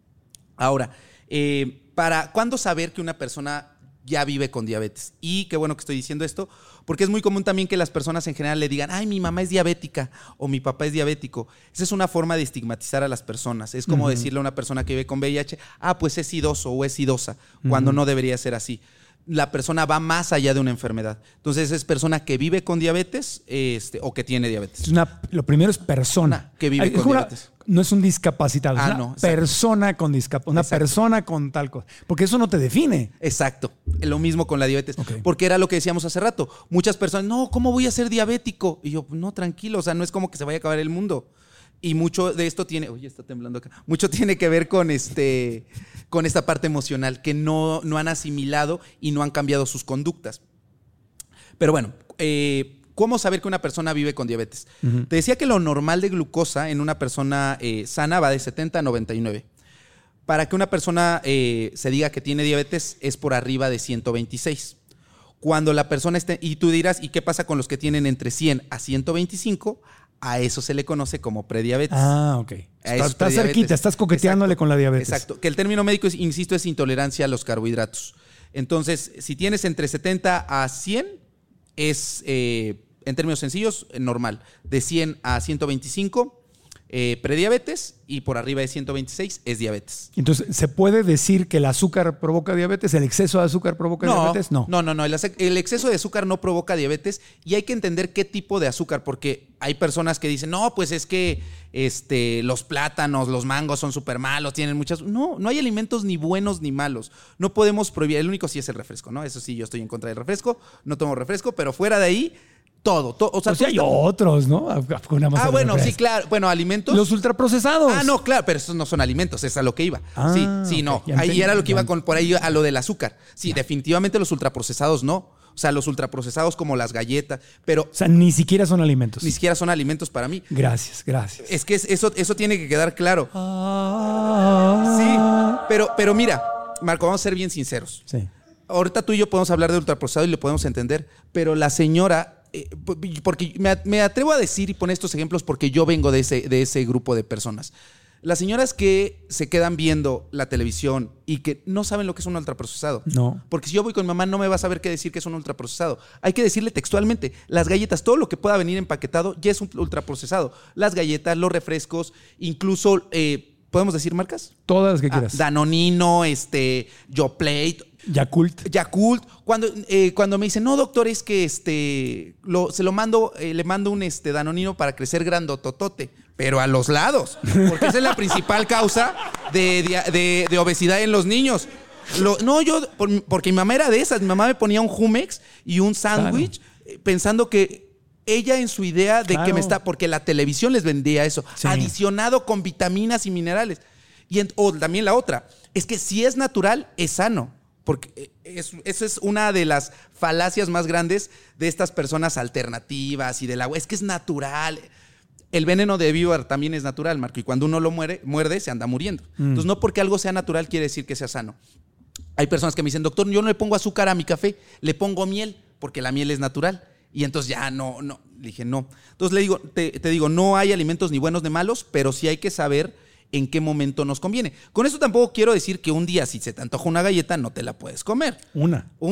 Ahora, eh, ¿para cuándo saber que una persona ya vive con diabetes? Y qué bueno que estoy diciendo esto, porque es muy común también que las personas en general le digan, ay, mi mamá es diabética o mi papá es diabético. Esa es una forma de estigmatizar a las personas. Es como uh-huh. decirle a una persona que vive con V I H, ah, pues es idoso o es idosa, uh-huh. cuando no debería ser así. La persona va más allá de una enfermedad. Entonces es persona que vive con diabetes este, o que tiene diabetes. Es una, lo primero es persona. Que vive Ay, con una, diabetes. No es un discapacitado, ah, es una no, persona con discapacidad, una exacto. persona con tal cosa. Porque eso no te define. Exacto. Lo mismo con la diabetes. Okay. Porque era lo que decíamos hace rato. Muchas personas, no, ¿cómo voy a ser diabético? Y yo, no, tranquilo, o sea, no es como que se vaya a acabar el mundo. Y mucho de esto tiene, oye, está temblando acá, mucho tiene que ver con, este, con esta parte emocional, que no, no han asimilado y no han cambiado sus conductas. Pero bueno, eh, ¿cómo saber que una persona vive con diabetes? Uh-huh. Te decía que lo normal de glucosa en una persona eh, sana va de setenta a noventa y nueve. Para que una persona eh, se diga que tiene diabetes es por arriba de ciento veintiséis. Cuando la persona esté, y tú dirás, ¿y qué pasa con los que tienen entre cien a ciento veinticinco? A eso se le conoce como prediabetes. Ah, ok. Estás está cerquita, estás coqueteándole exacto, con la diabetes. Exacto. Que el término médico, es, insisto, es intolerancia a los carbohidratos. Entonces, si tienes entre setenta a cien, es, eh, en términos sencillos, normal. De cien a ciento veinticinco, eh, prediabetes, y por arriba de ciento veintiséis es diabetes. Entonces, ¿se puede decir que el azúcar provoca diabetes? ¿El exceso de azúcar provoca no, diabetes? No, no, no. no. El, el exceso de azúcar no provoca diabetes y hay que entender qué tipo de azúcar, porque hay personas que dicen, no, pues es que este, los plátanos, los mangos son súper malos, tienen muchas... No, no hay alimentos ni buenos ni malos. No podemos prohibir, el único sí es el refresco, ¿no? Eso sí, yo estoy en contra del refresco, no tomo refresco, pero fuera de ahí... Todo, todo. O sea, o sea hay está... otros, ¿no? Una ah, bueno, refresco. Sí, claro. Bueno, alimentos. Los ultraprocesados. Ah, no, claro, pero esos no son alimentos, es a lo que iba. Ah, sí, sí, no. Okay, ahí era lo que iba con por ahí a lo del azúcar. Sí, ya. Definitivamente los ultraprocesados no. O sea, los ultraprocesados como las galletas, pero... O sea, ni siquiera son alimentos. Ni siquiera son alimentos para mí. Gracias, gracias. Es que eso, eso tiene que quedar claro. Ah. Sí, pero, pero mira, Marco, vamos a ser bien sinceros. Sí. Ahorita tú y yo podemos hablar de ultraprocesado y lo podemos entender, pero la señora... Porque me atrevo a decir y poner estos ejemplos porque yo vengo de ese, de ese grupo de personas. Las señoras que se quedan viendo la televisión y que no saben lo que es un ultraprocesado. No. Porque si yo voy con mi mamá no me va a saber qué decir que es un ultraprocesado. Hay que decirle textualmente, las galletas, todo lo que pueda venir empaquetado ya es un ultraprocesado. Las galletas, los refrescos, incluso, eh, ¿podemos decir marcas? Todas las que quieras. Ah, Danonino, este, Yoplait, Yakult. Yakult. Cuando, eh, cuando me dicen, no, doctor, es que este, lo, se lo mando, eh, le mando un este, Danonino para crecer grandototote, pero a los lados, porque esa es la principal causa de, de, de, de obesidad en los niños. Lo, no, yo, por, porque mi mamá era de esas, mi mamá me ponía un Jumex y un sándwich, claro. pensando que ella en su idea de claro. que me está, porque la televisión les vendía eso, sí. adicionado con vitaminas y minerales. Y en, o también la otra, es que si es natural, es sano. Porque esa es, es una de las falacias más grandes de estas personas alternativas y del agua. Es que es natural. El veneno de víbora también es natural, Marco. Y cuando uno lo muere, muerde, se anda muriendo. Mm. Entonces, no porque algo sea natural quiere decir que sea sano. Hay personas que me dicen, doctor, yo no le pongo azúcar a mi café, le pongo miel, porque la miel es natural. Y entonces ya no, no. Le dije, no. Entonces le digo, te, te digo, no hay alimentos ni buenos ni malos, pero sí hay que saber en qué momento nos conviene. Con eso tampoco quiero decir que un día si se te antoja una galleta no te la puedes comer. Una. Una.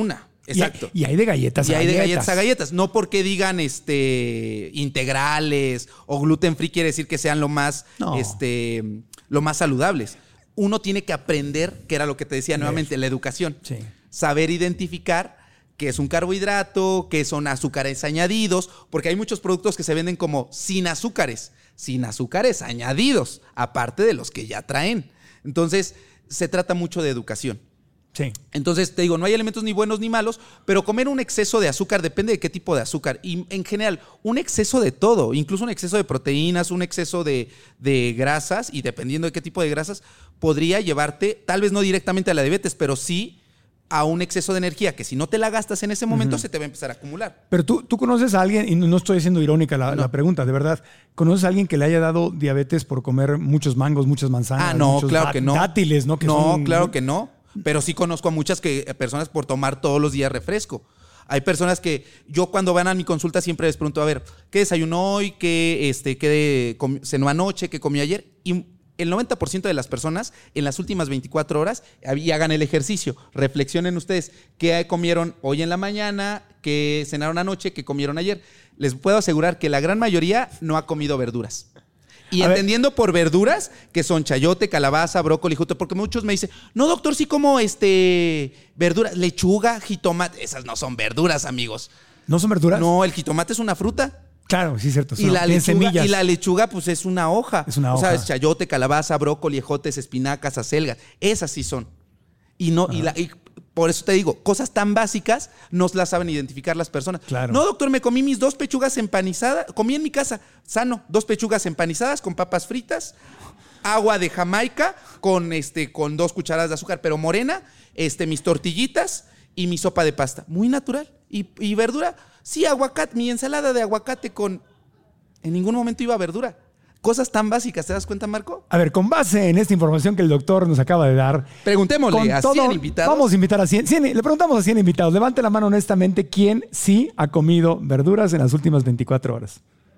Exacto. Y hay, y hay de galletas y a hay galletas. de galletas a galletas. No porque digan este integrales o gluten free quiere decir que sean lo más, No. este, lo más saludables. Uno tiene que aprender, que era lo que te decía nuevamente, la educación. Sí. Saber identificar qué es un carbohidrato, qué son azúcares añadidos, porque hay muchos productos que se venden como sin azúcares, sin azúcares añadidos, aparte de los que ya traen. Entonces, se trata mucho de educación. Sí. Entonces, te digo, no hay alimentos ni buenos ni malos, pero comer un exceso de azúcar depende de qué tipo de azúcar. Y en general, un exceso de todo, incluso un exceso de proteínas, un exceso de, de grasas, y dependiendo de qué tipo de grasas, podría llevarte, tal vez no directamente a la diabetes, pero sí a un exceso de energía, que si no te la gastas en ese momento, uh-huh. se te va a empezar a acumular. Pero tú, tú conoces a alguien, y no estoy siendo irónica la, No. la pregunta, de verdad, ¿conoces a alguien que le haya dado diabetes por comer muchos mangos, muchas manzanas, Ah, no, muchos claro dá- que no. dátiles, ¿no? Que no, son- claro que no. Pero sí conozco a muchas que, personas por tomar todos los días refresco. Hay personas que yo cuando van a mi consulta siempre les pregunto, a ver, ¿qué desayunó hoy? ¿Qué, este, qué de, comi- cenó anoche? ¿Qué comió ayer? Y el noventa por ciento de las personas en las últimas veinticuatro horas, y hagan el ejercicio, reflexionen ustedes qué comieron hoy en la mañana, qué cenaron anoche, qué comieron ayer. Les puedo asegurar que la gran mayoría no ha comido verduras. Y A ver. entendiendo por verduras, que son chayote, calabaza, brócoli, jute, porque muchos me dicen, no, doctor, sí como este, verduras, lechuga, jitomate. Esas no son verduras, amigos. ¿No son verduras? No, el jitomate es una fruta. Claro, sí, cierto. Y son- la, tienen lechuga, semillas. y la lechuga, pues es una hoja. Es una O sea, hoja. es chayote, calabaza, brócoli, ejotes, espinacas, acelgas. Esas sí son. Y no, y, la, y por eso te digo, cosas tan básicas no las saben identificar las personas. Claro. No, doctor, me comí mis dos pechugas empanizadas, comí en mi casa, sano, dos pechugas empanizadas con papas fritas, agua de Jamaica con, este, con dos cucharadas de azúcar, pero morena, este, mis tortillitas y mi sopa de pasta. Muy natural. Y, y verdura, sí, aguacate, mi ensalada de aguacate con... En ningún momento iba verdura. Cosas tan básicas, ¿te das cuenta, Marco? A ver, con base en esta información que el doctor nos acaba de dar, Preguntémosle con a todo, cien invitados. vamos a invitar a cien, cien. Le preguntamos a cien invitados. Levante la mano honestamente quién sí ha comido verduras en las últimas veinticuatro horas.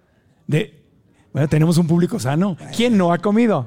De, bueno, tenemos un público sano. ¿Quién no ha comido?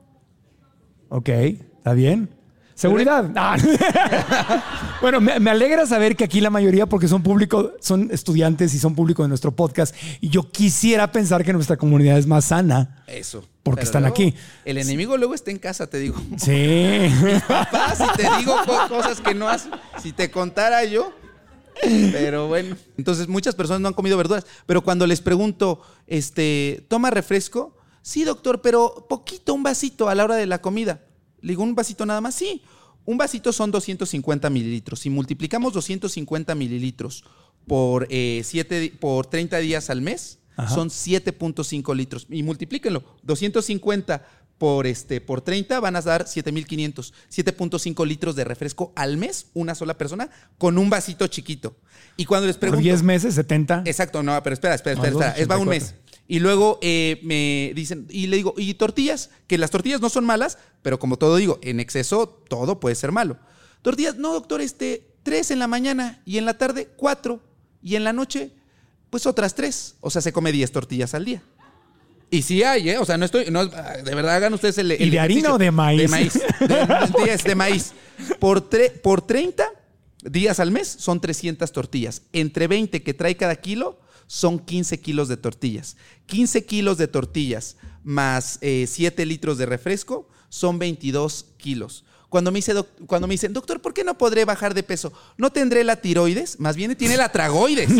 Ok, ¿está bien? Seguridad. Ah. Bueno, me, me alegra saber que aquí la mayoría, porque son público, son estudiantes y son público de nuestro podcast. Y yo quisiera pensar que nuestra comunidad es más sana. Eso. Porque Pero están luego, aquí. El enemigo luego está en casa, te digo. Sí. Papá, si te digo co- cosas que no has... Si te contara yo... Pero bueno. Entonces, muchas personas no han comido verduras. Pero cuando les pregunto, este, ¿toma refresco? Sí, doctor, pero poquito, un vasito a la hora de la comida. Le digo, ¿un vasito nada más? Sí. Un vasito son doscientos cincuenta mililitros. Si multiplicamos doscientos cincuenta mililitros por, eh, siete, por treinta días al mes, Ajá. son siete punto cinco litros. Y multiplíquenlo. doscientos cincuenta por, este, por treinta van a dar siete mil quinientos. siete punto cinco litros de refresco al mes, una sola persona, con un vasito chiquito. Y cuando les Por pregunto... diez meses, setenta. Exacto, no, pero espera, espera, No, espera, espera. Es va un ochenta y cuatro. mes. Y luego eh, me dicen, y le digo, ¿y tortillas? Que las tortillas no son malas, pero como todo digo, en exceso todo puede ser malo. Tortillas, no, doctor, este, tres en la mañana y en la tarde cuatro y en la noche, pues otras tres. O sea, se come diez tortillas al día. Y sí hay, ¿eh? O sea, no estoy, no, de verdad hagan ustedes el, el ¿Y de harina ejercicio. o de maíz? De maíz, de, de, de, de maíz. Por, tre, por treinta días al mes son trescientas tortillas. Entre veinte que trae cada kilo son quince kilos de tortillas. quince kilos de tortillas más eh, siete litros de refresco son veintidós kilos. Cuando me, dice, doc, cuando me dicen, doctor, ¿por qué no podré bajar de peso? ¿No tendré la tiroides? Más bien tiene la tragoides.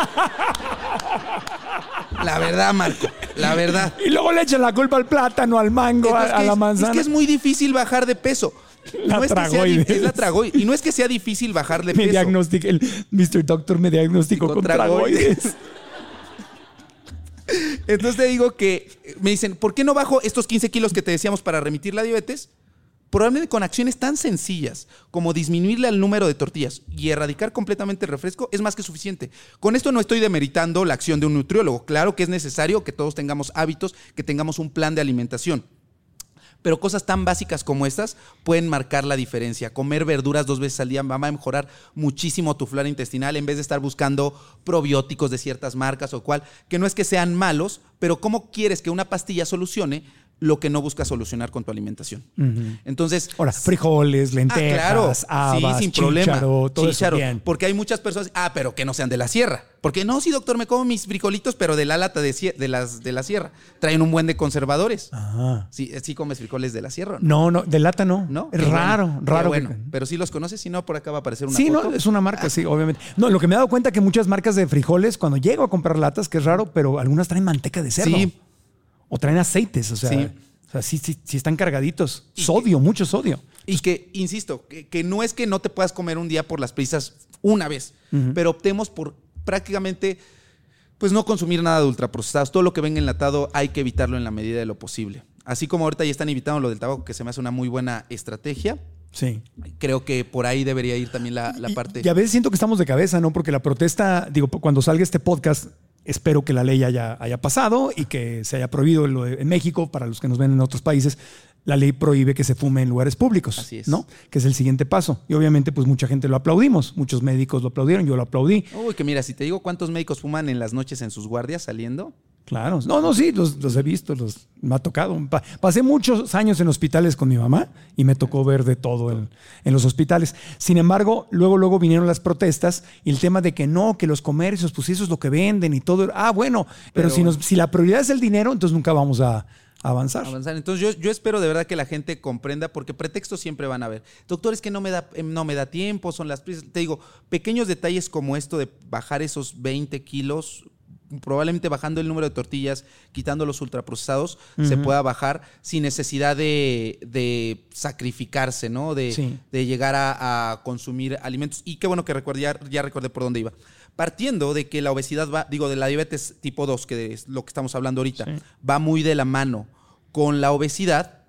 La verdad, Marco, la verdad. Y luego le echan la culpa al plátano, al mango, Entonces, a, a la es, manzana. Es que es muy difícil bajar de peso. La no es tragoides. Que sea, es la tragoides. Y no es que sea difícil bajar de me peso. diagnostica, el mister Doctor me diagnosticó con, con tragoides. tragoides. Entonces te digo que me dicen, ¿por qué no bajo estos quince kilos que te decíamos para remitir la diabetes? Probablemente con acciones tan sencillas como disminuirle al número de tortillas y erradicar completamente el refresco es más que suficiente. Con esto no estoy demeritando la acción de un nutriólogo. Claro que es necesario que todos tengamos hábitos, que tengamos un plan de alimentación. Pero cosas tan básicas como estas pueden marcar la diferencia. Comer verduras dos veces al día va a mejorar muchísimo tu flora intestinal en vez de estar buscando probióticos de ciertas marcas o cual, que no es que sean malos, pero ¿cómo quieres que una pastilla solucione lo que no buscas solucionar con tu alimentación. Uh-huh. Entonces... Ahora, frijoles, lentejas, ah, claro, habas, sí, sin chícharo, problema. todo chícharo, eso bien. Porque hay muchas personas... Ah, pero que no sean de la sierra. Porque no, sí, doctor, me como mis frijolitos, pero de la lata de, de, las, de la sierra. Traen un buen de conservadores. Ajá. ¿Sí, ¿Sí comes frijoles de la sierra? No, no, no de lata no. ¿No? Es raro, bueno, raro. Bueno, que... pero sí los conoces, si no, por acá va a aparecer una sí, foto. Sí, no, es una marca, sí, obviamente. No, lo que me he dado cuenta es que muchas marcas de frijoles, cuando llego a comprar latas, que es raro, pero algunas traen manteca de cerdo. Sí. O traen aceites, o sea... Sí. O sea, sí, sí, sí están cargaditos. Sodio, que, mucho sodio. Y que, insisto, que, que no es que no te puedas comer un día por las prisas una vez, uh-huh. pero optemos por prácticamente pues no consumir nada de ultraprocesados. Todo lo que venga enlatado hay que evitarlo en la medida de lo posible. Así como ahorita ya están evitando lo del tabaco, que se me hace una muy buena estrategia. Sí. Creo que por ahí debería ir también la, la parte... Y, y a veces siento que estamos de cabeza, ¿no? Porque la protesta, digo, cuando salga este podcast... Espero que la ley haya, haya pasado y que se haya prohibido en México, para los que nos ven en otros países, la ley prohíbe que se fume en lugares públicos. Así es. ¿No? Que es el siguiente paso. Y obviamente, pues mucha gente lo aplaudimos. Muchos médicos lo aplaudieron, yo lo aplaudí. Uy, que mira, si te digo cuántos médicos fuman en las noches en sus guardias saliendo... Claro. No, no, sí, los, los he visto, los, me ha tocado. Pa- pasé muchos años en hospitales con mi mamá y me tocó ver de todo en, en los hospitales. Sin embargo, luego, luego vinieron las protestas y el tema de que no, que los comercios, pues eso es lo que venden y todo. Ah, bueno, pero, pero si, nos, si la prioridad es el dinero, entonces nunca vamos a... Avanzar. Avanzar. Entonces yo, yo espero de verdad que la gente comprenda, porque pretextos siempre van a haber. Doctor, es que no me da, no me da tiempo, son las prisas. Te digo, pequeños detalles como esto de bajar esos veinte kilos, probablemente bajando el número de tortillas, quitando los ultraprocesados, uh-huh. se pueda bajar sin necesidad de, de sacrificarse, ¿no? De, sí. de llegar a, a consumir alimentos. Y qué bueno que recordé, ya, ya recordé por dónde iba. Partiendo de que la obesidad va, digo, de la diabetes tipo dos, que es lo que estamos hablando ahorita, sí. va muy de la mano con la obesidad.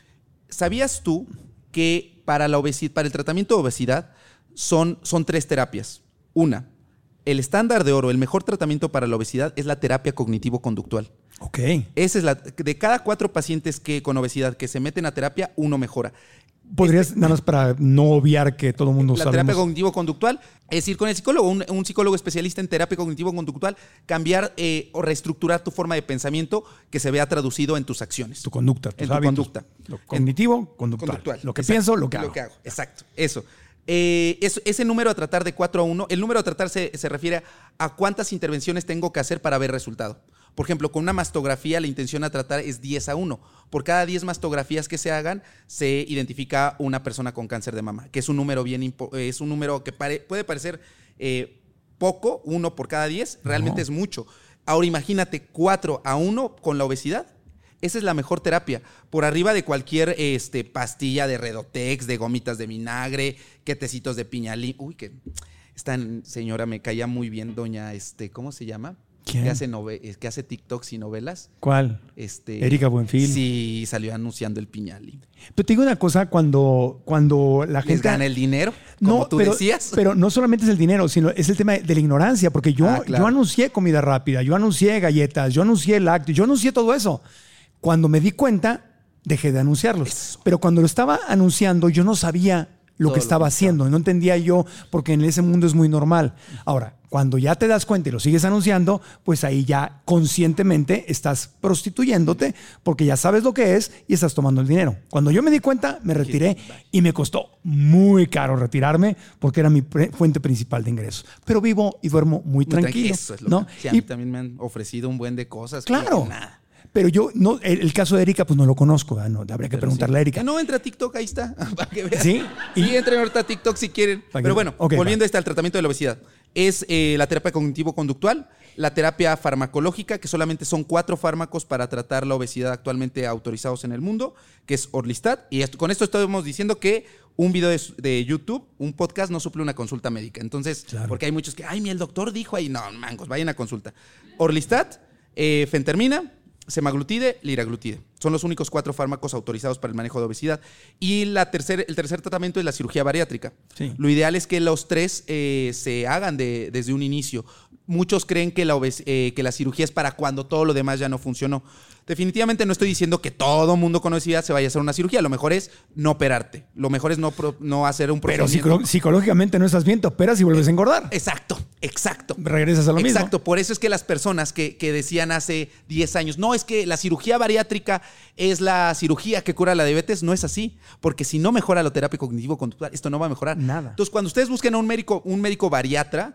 ¿Sabías tú que para la obesidad, para el tratamiento de obesidad son, son tres terapias? Una, el estándar de oro, el mejor tratamiento para la obesidad es la terapia cognitivo-conductual. Ok. Esa es la, de cada cuatro pacientes que con obesidad que se meten a terapia, uno mejora. ¿Podrías, este, nada más para no obviar que todo el mundo sabe? La terapia cognitivo-conductual es ir con el psicólogo, un, un psicólogo especialista en terapia cognitivo-conductual, cambiar eh, o reestructurar tu forma de pensamiento que se vea traducido en tus acciones. Tu conducta, tus en hábitos. tu conducta. Lo cognitivo, conductual. conductual. Lo que Exacto. pienso, lo que hago. Lo que hago, exacto. Eso. Eh, es, ese número a tratar de cuatro a uno, el número a tratar se, se refiere a cuántas intervenciones tengo que hacer para ver resultado. Por ejemplo, con una mastografía la intención a tratar es diez a uno. Por cada diez mastografías que se hagan, se identifica una persona con cáncer de mama, que es un número bien impo- es un número que pare- puede parecer eh, poco, uno por cada diez, realmente no. es mucho. Ahora imagínate cuatro a uno con la obesidad. Esa es la mejor terapia, por arriba de cualquier este, pastilla de Redotex, de gomitas de vinagre, quetecitos de piñalín. Uy, que esta señora me caía muy bien, doña, este, ¿cómo se llama? ¿Quién? Que hace, nove- que hace TikToks y novelas. ¿Cuál? Este, Erika Buenfil. Sí, salió anunciando el piñalín. Pero te digo una cosa, cuando, cuando la gente... ¿Les gana el dinero? Como no, tú pero, decías. Pero no solamente es el dinero, sino es el tema de la ignorancia, porque yo, ah, claro. yo anuncié comida rápida, yo anuncié galletas, yo anuncié lácteos, yo anuncié todo eso. Cuando me di cuenta, dejé de anunciarlos. Eso. Pero cuando lo estaba anunciando, yo no sabía lo todo que estaba lo que haciendo. No entendía yo, porque en ese mundo es muy normal. Ahora, cuando ya te das cuenta y lo sigues anunciando, pues ahí ya conscientemente estás prostituyéndote, porque ya sabes lo que es y estás tomando el dinero. Cuando yo me di cuenta, me retiré y me costó muy caro retirarme, porque era mi pre- fuente principal de ingresos. Pero vivo y duermo muy, muy tranquilo. tranquilo eso es lo ¿no? que, sí, a y, mí también me han ofrecido un buen de cosas. Claro. Nada. Pero yo, no, el, el caso de Erika, pues no lo conozco. ¿eh? No, habría que Pero preguntarle sí. a Erika. Que no, entra a TikTok, ahí está. Para que vean. Sí. Y sí, entren ahorita a TikTok si quieren. Pero bueno, okay, volviendo va. a este al tratamiento de la obesidad. Es eh, la terapia cognitivo-conductual, la terapia farmacológica, que solamente son cuatro fármacos para tratar la obesidad actualmente autorizados en el mundo, que es Orlistat. Y esto, con esto estamos diciendo que un video de, de YouTube, un podcast, no suple una consulta médica. Entonces, claro. porque hay muchos que, ay, el doctor dijo ahí, no, mangos, vayan a consulta. Orlistat, eh, fentermina, semaglutide, liraglutide. Son los únicos cuatro fármacos autorizados para el manejo de obesidad. Y la tercer, el tercer tratamiento es la cirugía bariátrica. Sí. Lo ideal es que los tres eh, se hagan de, desde un inicio. Muchos creen que la, obes- eh, que la cirugía es para cuando todo lo demás ya no funcionó. Definitivamente no estoy diciendo que todo mundo con obesidad se vaya a hacer una cirugía. Lo mejor es no operarte. Lo mejor es no, pro, no hacer un procedimiento. Pero psico- psicológicamente no estás bien, te operas y vuelves a engordar. Exacto, exacto. Regresas a lo exacto. mismo. Exacto. Por eso es que las personas que, que decían hace diez años, no, es que la cirugía bariátrica es la cirugía que cura la diabetes. No es así, porque si no mejora la terapia cognitivo-conductual, esto no va a mejorar. Nada. Entonces, cuando ustedes busquen a un médico, un médico bariatra,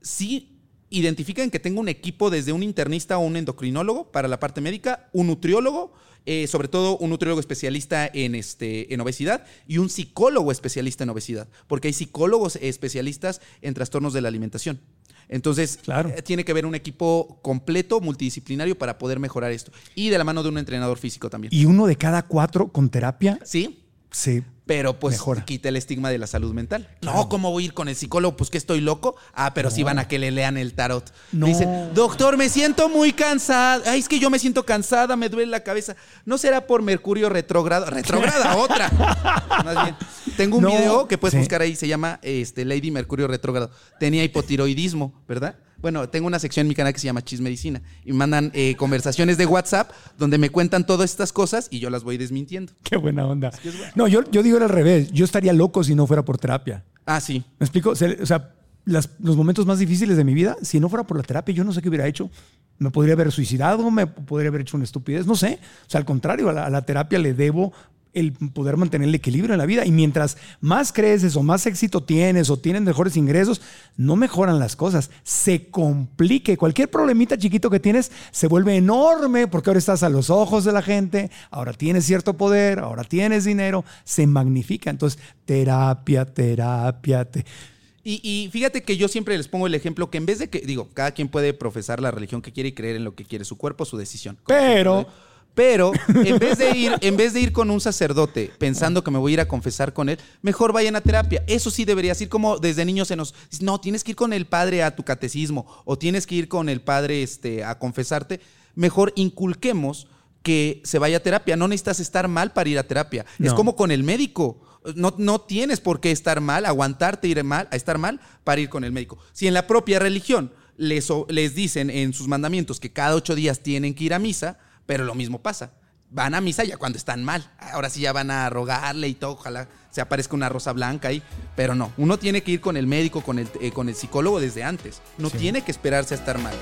sí identifican que tenga un equipo desde un internista o un endocrinólogo para la parte médica, un nutriólogo, eh, sobre todo un nutriólogo especialista en, este, en obesidad y un psicólogo especialista en obesidad, porque hay psicólogos especialistas en trastornos de la alimentación. Entonces, claro. eh, tiene que haber un equipo completo, multidisciplinario para poder mejorar esto. Y de la mano de un entrenador físico también. Y uno de cada cuatro con terapia. Sí. Sí. Pero pues mejora. Quita el estigma de la salud mental. Claro. No, ¿cómo voy a ir con el psicólogo? Pues que estoy loco. Ah, pero No. sí van a que le lean el tarot. No. Le dicen, doctor, me siento muy cansada. Ay, es que yo me siento cansada, me duele la cabeza. ¿No será por Mercurio retrógrado? Retrógrada, otra. Más bien. Tengo un No. video que puedes Sí. buscar ahí, se llama este, Lady Mercurio retrógrado. Tenía hipotiroidismo, ¿verdad? Bueno, tengo una sección en mi canal que se llama Chisme Medicina y me mandan eh, conversaciones de WhatsApp donde me cuentan todas estas cosas y yo las voy desmintiendo. Qué buena onda. No, yo, yo digo al revés. Yo estaría loco si no fuera por terapia. Ah, sí. ¿Me explico? O sea, las- los momentos más difíciles de mi vida, si no fuera por la terapia, yo no sé qué hubiera hecho. Me podría haber suicidado, me podría haber hecho una estupidez, no sé. O sea, al contrario, a la, a la terapia le debo el poder mantener el equilibrio en la vida. Y mientras más creces o más éxito tienes o tienes mejores ingresos, no mejoran las cosas. Se complique. Cualquier problemita chiquito que tienes se vuelve enorme porque ahora estás a los ojos de la gente, ahora tienes cierto poder, ahora tienes dinero, se magnifica. Entonces, terapia, terapia. Te... Y, y fíjate que yo siempre les pongo el ejemplo que en vez de que, digo, cada quien puede profesar la religión que quiere y creer en lo que quiere, su cuerpo, su decisión. Pero... Pero en vez de ir, en vez de ir con un sacerdote pensando que me voy a ir a confesar con él, mejor vayan a terapia. Eso sí deberías ir como desde niños se nos... No, tienes que ir con el padre a tu catecismo o tienes que ir con el padre este, a confesarte. Mejor inculquemos que se vaya a terapia. No necesitas estar mal para ir a terapia. No. Es como con el médico. No, no tienes por qué estar mal, aguantarte ir mal, a estar mal para ir con el médico. Si en la propia religión les, les dicen en sus mandamientos que cada ocho días tienen que ir a misa, pero lo mismo pasa. Van a misa ya cuando están mal. Ahora sí ya van a rogarle y todo. Ojalá se aparezca una rosa blanca ahí. Pero no, uno tiene que ir con el médico, con el, eh, con el psicólogo desde antes. No Sí. tiene que esperarse a estar mal.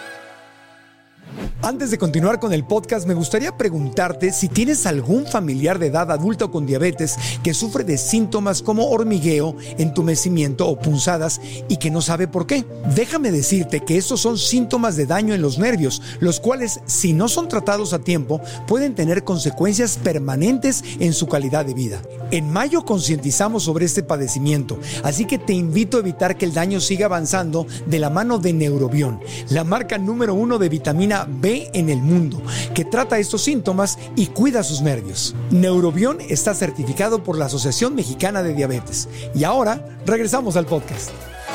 Antes de continuar con el podcast, me gustaría preguntarte si tienes algún familiar de edad adulta con diabetes que sufre de síntomas como hormigueo, entumecimiento o punzadas y que no sabe por qué. Déjame decirte que estos son síntomas de daño en los nervios, los cuales, si no son tratados a tiempo, pueden tener consecuencias permanentes en su calidad de vida. En mayo concientizamos sobre este padecimiento, así que te invito a evitar que el daño siga avanzando de la mano de Neurobión, la marca número uno de vitamina B en el mundo, que trata estos síntomas y cuida sus nervios. Neurobión está certificado por la Asociación Mexicana de Diabetes. Y ahora, regresamos al podcast.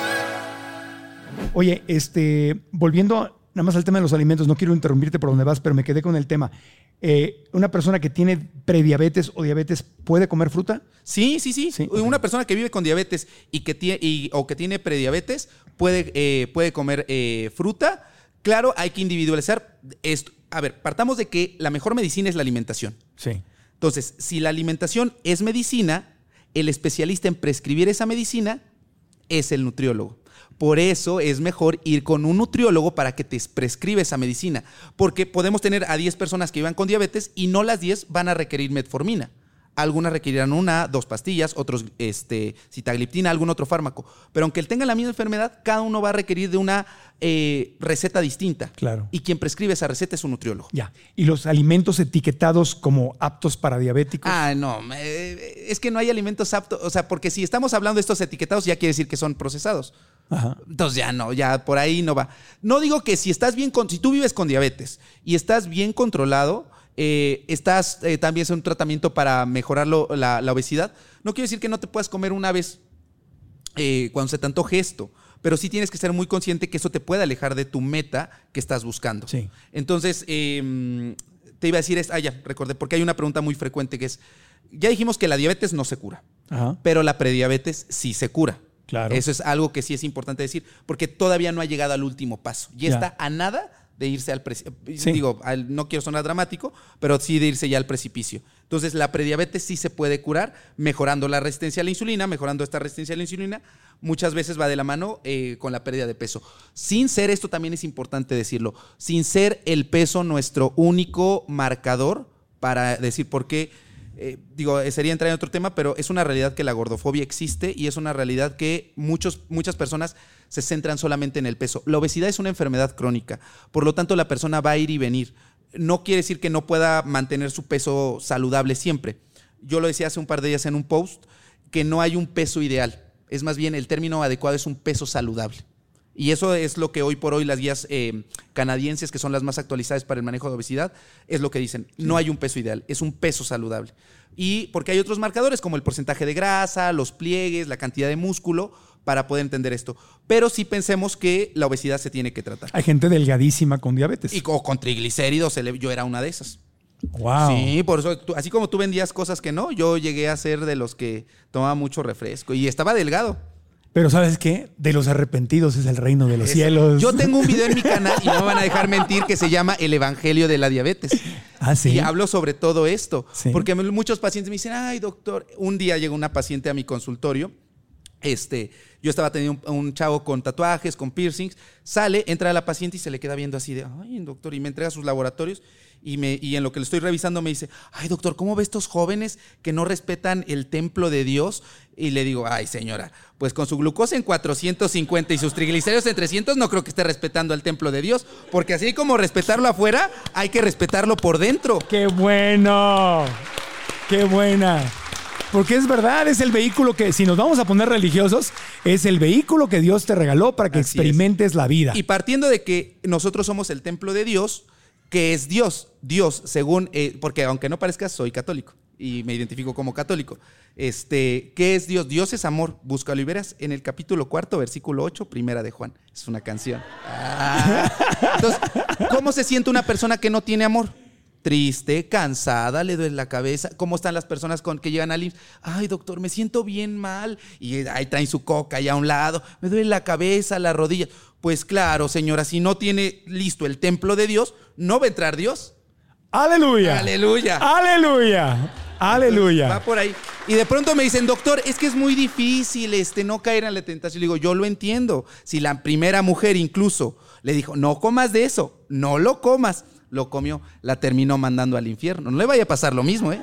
Oye, este, volviendo a, nada más al tema de los alimentos, no quiero interrumpirte por donde vas, pero me quedé con el tema. Eh, ¿Una persona que tiene prediabetes o diabetes puede comer fruta? Sí, sí, sí. Sí. Una persona que vive con diabetes y que tiene, y, o que tiene prediabetes puede, eh, puede comer eh, fruta. Claro, hay que individualizar esto. A ver, partamos de que la mejor medicina es la alimentación. Sí. Entonces, si la alimentación es medicina, el especialista en prescribir esa medicina es el nutriólogo. Por eso es mejor ir con un nutriólogo para que te prescriba esa medicina. Porque podemos tener a diez personas que vivan con diabetes y no las diez van a requerir metformina. Algunas requerirán una, dos pastillas, otros este, sitagliptina, algún otro fármaco. Pero aunque él tenga la misma enfermedad, cada uno va a requerir de una eh, receta distinta. Claro. Y quien prescribe esa receta es un nutriólogo. Ya. ¿Y los alimentos etiquetados como aptos para diabéticos? Ah, no, eh, es que no hay alimentos aptos. O sea, porque si estamos hablando de estos etiquetados, ya quiere decir que son procesados. Ajá. Entonces ya no, ya por ahí no va. No digo que si estás bien, con, si tú vives con diabetes y estás bien controlado, eh, estás eh, también en un tratamiento para mejorar lo, la, la obesidad, no quiere decir que no te puedas comer una vez eh, cuando se te antoje esto, pero sí tienes que ser muy consciente que eso te puede alejar de tu meta que estás buscando. Sí. Entonces, eh, te iba a decir, es, ah, ya, recordé, porque hay una pregunta muy frecuente que es, ya dijimos que la diabetes no se cura, Ajá. pero la prediabetes sí se cura. Claro. Eso es algo que sí es importante decir, porque todavía no ha llegado al último paso. Ya, Ya. está a nada de irse al precipicio. Sí. Digo, al, no quiero sonar dramático, pero sí de irse ya al precipicio. Entonces, la prediabetes sí se puede curar mejorando la resistencia a la insulina, mejorando esta resistencia a la insulina. Muchas veces va de la mano eh, con la pérdida de peso. Sin ser, esto también es importante decirlo, sin ser el peso nuestro único marcador para decir por qué. Eh, digo, sería entrar en otro tema, pero es una realidad que la gordofobia existe y es una realidad que muchos, muchas personas se centran solamente en el peso. La obesidad es una enfermedad crónica, por lo tanto la persona va a ir y venir. No quiere decir que no pueda mantener su peso saludable siempre. Yo lo decía hace un par de días en un post, que no hay un peso ideal. Es más bien, el término adecuado es un peso saludable. Y eso es lo que hoy por hoy las guías eh, canadienses, que son las más actualizadas para el manejo de obesidad, es lo que dicen. No hay un peso ideal, es un peso saludable. Y porque hay otros marcadores como el porcentaje de grasa, los pliegues, la cantidad de músculo, para poder entender esto. Pero sí pensemos que la obesidad se tiene que tratar. Hay gente delgadísima con diabetes. Y o con triglicéridos, yo era una de esas. Wow. Sí, por eso, tú, así como tú vendías cosas que no, yo llegué a ser de los que tomaba mucho refresco y estaba delgado. Pero ¿sabes qué? De los arrepentidos es el reino de los Es, cielos. Yo tengo un video en mi canal y no me van a dejar mentir que se llama El Evangelio de la Diabetes. Ah, sí. Y hablo sobre todo esto. Sí. Porque muchos pacientes me dicen, ay, doctor, un día llegó una paciente a mi consultorio. Este, yo estaba teniendo un, un chavo con tatuajes, con piercings, sale, entra la paciente y se le queda viendo así de, ay, doctor, y me entrega sus laboratorios y, me, y en lo que le estoy revisando me dice, ay, doctor, ¿cómo ve estos jóvenes que no respetan el templo de Dios? Y le digo, ay, señora, pues con su glucosa en cuatrocientos cincuenta y sus triglicéridos en trescientos, no creo que esté respetando al templo de Dios, porque así como respetarlo afuera, hay que respetarlo por dentro. ¡Qué bueno! ¡Qué buena! Porque es verdad, es el vehículo que, si nos vamos a poner religiosos, es el vehículo que Dios te regaló para que Así experimentes es. la vida. Y partiendo de que nosotros somos el templo de Dios, que es Dios, Dios, según, eh, porque aunque no parezca, soy católico y me identifico como católico. Este, ¿qué es Dios? Dios es amor, búscalo y verás en el capítulo cuarto, versículo ocho, primera de Juan. Es una canción. Ah. Entonces, ¿cómo se siente una persona que no tiene amor? Triste, cansada, le duele la cabeza. ¿Cómo están las personas con, que llegan al I M S S? Ay, doctor, me siento bien mal. Y ahí traen su coca allá a un lado. Me duele la cabeza, la rodilla. Pues claro, señora, si no tiene listo el templo de Dios, no va a entrar Dios. ¡Aleluya! ¡Aleluya! ¡Aleluya! ¡Aleluya! Va por ahí. Y de pronto me dicen, doctor, es que es muy difícil este, no caer en la tentación. Le digo, yo lo entiendo. Si la primera mujer incluso le dijo, no comas de eso, no lo comas. Lo comió, la terminó mandando al infierno. No le vaya a pasar lo mismo, ¿eh?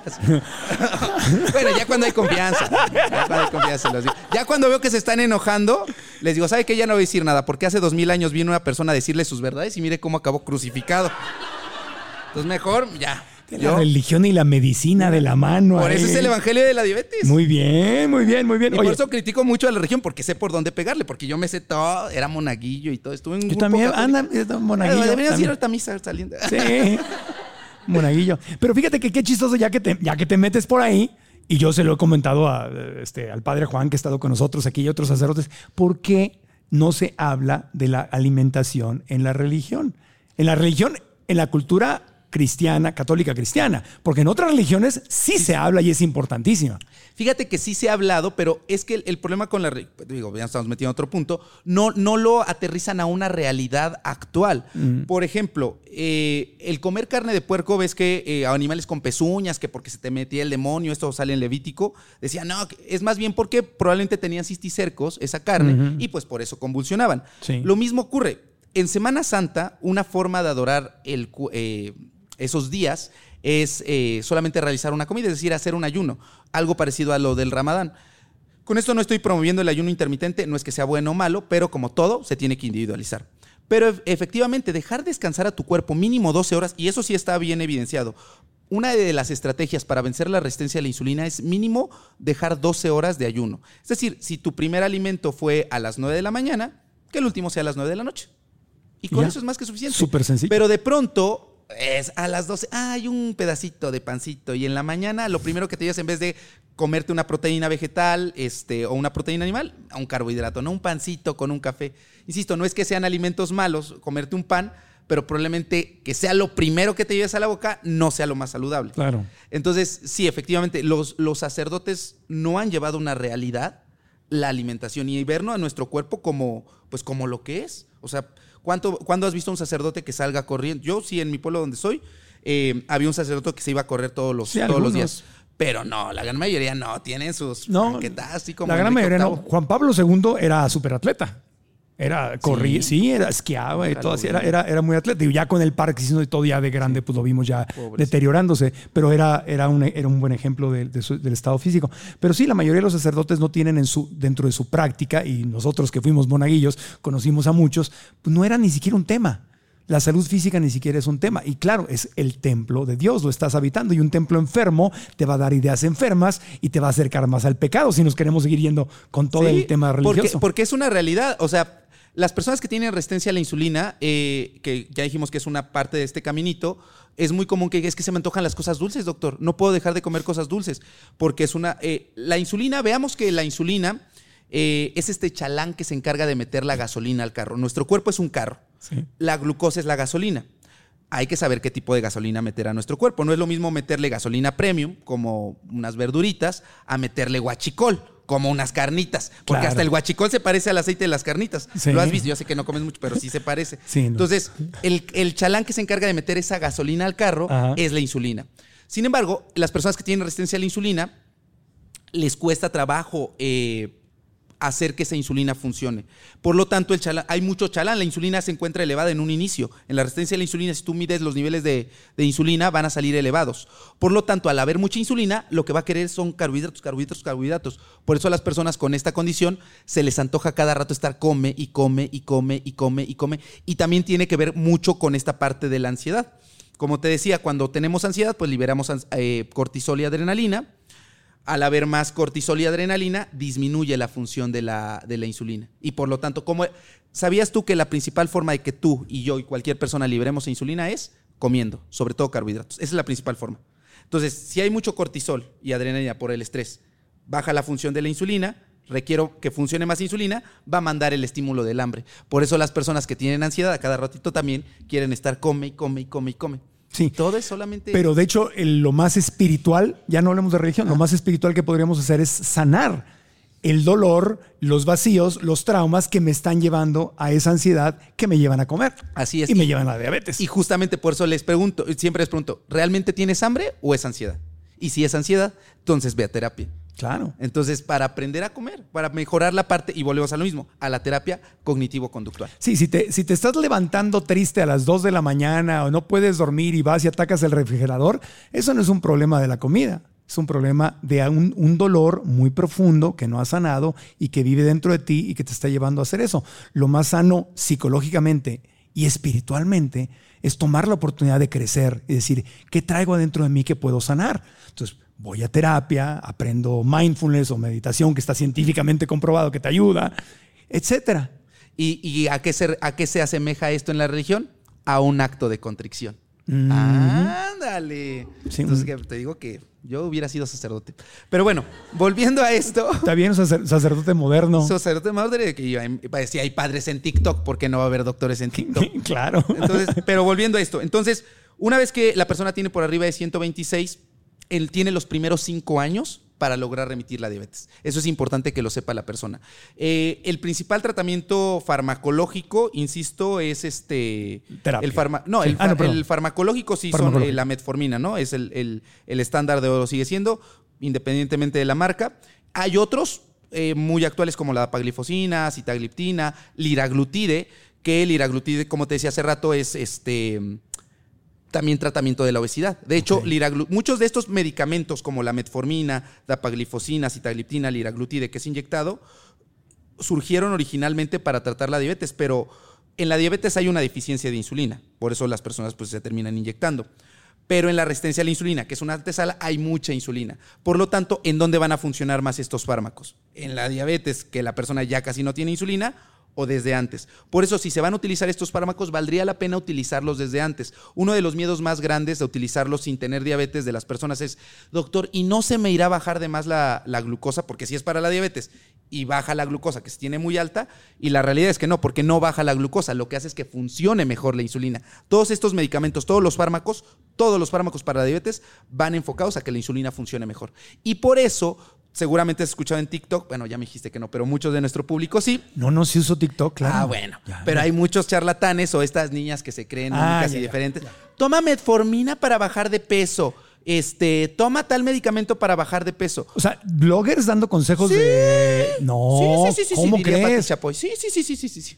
Bueno, ya cuando hay confianza. Ya cuando hay confianza, los digo. Ya cuando veo que se están enojando, les digo, ¿sabe qué? Ya no voy a decir nada, porque hace dos mil años vino una persona a decirle sus verdades y mire cómo acabó crucificado. Entonces mejor, ya. La Yo, religión y la medicina de la mano. Por ahí. eso es el evangelio de la diabetes. Muy bien, muy bien, muy bien. Y Oye, por eso critico mucho a la religión, porque sé por dónde pegarle, porque yo me sé todo, era monaguillo y todo. Estuve en un yo grupo también, católico. anda, monaguillo. Deberías ir ahorita a misa saliendo. Sí, monaguillo. Pero fíjate que qué chistoso, ya que te, ya que te metes por ahí, y yo se lo he comentado a, este, al padre Juan, que ha estado con nosotros aquí, y otros sacerdotes, ¿por qué no se habla de la alimentación en la religión? En la religión, en la cultura cristiana, católica cristiana, porque en otras religiones sí se habla y es importantísima. Fíjate que sí se ha hablado, pero es que el, el problema con la, digo, ya estamos metiendo en otro punto, no, no lo aterrizan a una realidad actual. Mm. Por ejemplo, eh, el comer carne de puerco, ves que eh, animales con pezuñas, que porque se te metía el demonio, esto sale en Levítico, decían, no, es más bien porque probablemente tenían cisticercos esa carne, uh-huh. y pues por eso convulsionaban. Sí. Lo mismo ocurre. En Semana Santa, una forma de adorar el... Eh, esos días es eh, solamente realizar una comida, es decir, hacer un ayuno, algo parecido a lo del Ramadán. Con esto no estoy promoviendo el ayuno intermitente, no es que sea bueno o malo, pero como todo, se tiene que individualizar. Pero efectivamente, dejar descansar a tu cuerpo mínimo doce horas, y eso sí está bien evidenciado. Una de las estrategias para vencer la resistencia a la insulina es mínimo dejar doce horas de ayuno. Es decir, si tu primer alimento fue a las nueve de la mañana, que el último sea a las nueve de la noche. Y con ya. eso es más que suficiente. Súper sencillo. Pero de pronto... Es a las doce, ah, hay un pedacito de pancito y en la mañana lo primero que te llevas en vez de comerte una proteína vegetal este, o una proteína animal, un carbohidrato, no un pancito con un café. Insisto, no es que sean alimentos malos comerte un pan, pero probablemente que sea lo primero que te lleves a la boca no sea lo más saludable. Claro. Entonces, sí, efectivamente, los, los sacerdotes no han llevado una realidad la alimentación y vernos a nuestro cuerpo como, pues, como lo que es. O sea, ¿Cuánto, ¿Cuándo has visto a un sacerdote que salga corriendo? Yo sí, en mi pueblo donde soy, eh, había un sacerdote que se iba a correr todos los, sí, todos los días. Pero no, la gran mayoría no, tienen sus no, banquetas, así como la gran Enrique mayoría octavo. no. Juan Pablo segundo era superatleta. Era, corría, sí, sí era, esquiaba y Ojalá todo así, bien. era, era, era muy atleta. Y ya con el Parkinson y todo ya de grande, sí, pues lo vimos ya Pobrecito. deteriorándose. Pero era, era, un, era un buen ejemplo de, de su, del estado físico. Pero sí, la mayoría de los sacerdotes no tienen en su, dentro de su práctica, y nosotros que fuimos monaguillos, conocimos a muchos, pues no era ni siquiera un tema. La salud física ni siquiera es un tema. Y claro, es el templo de Dios, lo estás habitando. Y un templo enfermo te va a dar ideas enfermas y te va a acercar más al pecado si nos queremos seguir yendo con todo Sí, el tema religioso. Porque, porque es una realidad. O sea, las personas que tienen resistencia a la insulina, eh, que ya dijimos que es una parte de este caminito, es muy común que es que se me antojan las cosas dulces, doctor. No puedo dejar de comer cosas dulces. Porque es una... Eh, la insulina, veamos que la insulina eh, es este chalán que se encarga de meter la gasolina al carro. Nuestro cuerpo es un carro. Sí. La glucosa es la gasolina. Hay que saber qué tipo de gasolina meter a nuestro cuerpo. No es lo mismo meterle gasolina premium, como unas verduritas, a meterle guachicol, como unas carnitas. Porque claro, hasta el guachicol se parece al aceite de las carnitas. Sí. Lo has visto, yo sé que no comes mucho, pero sí se parece. Sí, no. Entonces, el, el chalán que se encarga de meter esa gasolina al carro, ajá, es la insulina. Sin embargo, las personas que tienen resistencia a la insulina, les cuesta trabajo eh, hacer que esa insulina funcione. Por lo tanto, el chalán, hay mucho chalán. La insulina se encuentra elevada en un inicio. En la resistencia a la insulina, si tú mides los niveles de, de insulina, van a salir elevados. Por lo tanto, al haber mucha insulina, lo que va a querer son carbohidratos, carbohidratos, carbohidratos. Por eso a las personas con esta condición se les antoja cada rato estar come y come y come y come y come. Y también tiene que ver mucho con esta parte de la ansiedad. Como te decía, cuando tenemos ansiedad, pues liberamos eh, cortisol y adrenalina. Al haber más cortisol y adrenalina, disminuye la función de la, de la insulina. Y por lo tanto, ¿cómo, ¿sabías tú que la principal forma de que tú y yo y cualquier persona libremos insulina es comiendo, sobre todo carbohidratos? Esa es la principal forma. Entonces, si hay mucho cortisol y adrenalina por el estrés, baja la función de la insulina, requiero que funcione más insulina, va a mandar el estímulo del hambre. Por eso las personas que tienen ansiedad a cada ratito también quieren estar come y come y come y come. Sí, todo es solamente... Pero de hecho, el, lo más espiritual, ya no hablemos de religión, ah. lo más espiritual que podríamos hacer es sanar el dolor, los vacíos, los traumas que me están llevando a esa ansiedad que me llevan a comer. Así es. Y me llevan a la diabetes. Y justamente por eso les pregunto, siempre les pregunto, ¿realmente tienes hambre o es ansiedad? Y si es ansiedad, entonces ve a terapia. Claro. Entonces, para aprender a comer, para mejorar la parte, y volvemos a lo mismo, a la terapia cognitivo-conductual. Sí, si te, si te estás levantando triste a las dos de la mañana o no puedes dormir y vas y atacas el refrigerador, eso no es un problema de la comida. Es un problema de un, un dolor muy profundo que no has sanado y que vive dentro de ti y que te está llevando a hacer eso. Lo más sano psicológicamente y espiritualmente es tomar la oportunidad de crecer y decir, ¿qué traigo adentro de mí que puedo sanar? Entonces, voy a terapia, aprendo mindfulness o meditación que está científicamente comprobado que te ayuda, etcétera. ¿Y, y a, qué se, a qué se asemeja esto en la religión? A un acto de contrición. Mm. ¡Ándale! Sí. Entonces te digo que yo hubiera sido sacerdote. Pero bueno, volviendo a esto... Está bien, sacer, sacerdote moderno. Sacerdote moderno, que si hay padres en TikTok, ¿por qué no va a haber doctores en TikTok? Claro. Entonces, pero volviendo a esto, entonces, una vez que la persona tiene por arriba de ciento veintiséis, él tiene los primeros cinco años para lograr remitir la diabetes. Eso es importante que lo sepa la persona. Eh, el principal tratamiento farmacológico, insisto, es este... Terapia. El farma, no, sí. el, ah, no, el farmacológico sí farmacológico. son eh, la metformina, ¿no? Es el, el, el estándar de oro, sigue siendo, independientemente de la marca. Hay otros eh, muy actuales como la dapaglifosina, sitagliptina, liraglutide, que el liraglutide, como te decía hace rato, es este... también tratamiento de la obesidad. De hecho, okay. liraglu- muchos de estos medicamentos como la metformina, dapaglifosina, sitagliptina, liraglutide que es inyectado, surgieron originalmente para tratar la diabetes, pero en la diabetes hay una deficiencia de insulina, por eso las personas pues, se terminan inyectando. Pero en la resistencia a la insulina, que es una antesala, hay mucha insulina. Por lo tanto, ¿en dónde van a funcionar más estos fármacos? En la diabetes, que la persona ya casi no tiene insulina, o desde antes. Por eso, si se van a utilizar estos fármacos, valdría la pena utilizarlos desde antes. Uno de los miedos más grandes de utilizarlos sin tener diabetes de las personas es, doctor, ¿y no se me irá a bajar de más la, la glucosa? Porque si es para la diabetes y baja la glucosa, que se tiene muy alta, y la realidad es que no, porque no baja la glucosa, lo que hace es que funcione mejor la insulina. Todos estos medicamentos, todos los fármacos, todos los fármacos para la diabetes van enfocados a que la insulina funcione mejor. Y por eso... seguramente has escuchado en TikTok, bueno, ya me dijiste que no, pero muchos de nuestro público sí. No, no, sí uso TikTok, claro. Ah, bueno, ya, pero ya. hay muchos charlatanes o estas niñas que se creen ah, únicas ya, y ya, diferentes. Ya. Toma metformina para bajar de peso. este, toma tal medicamento para bajar de peso. O sea, bloggers dando consejos Sí. de... No, sí, sí, sí, sí, ¿cómo sí, diría crees? Pati Chapoy. Sí, sí, sí, sí, sí, sí. sí.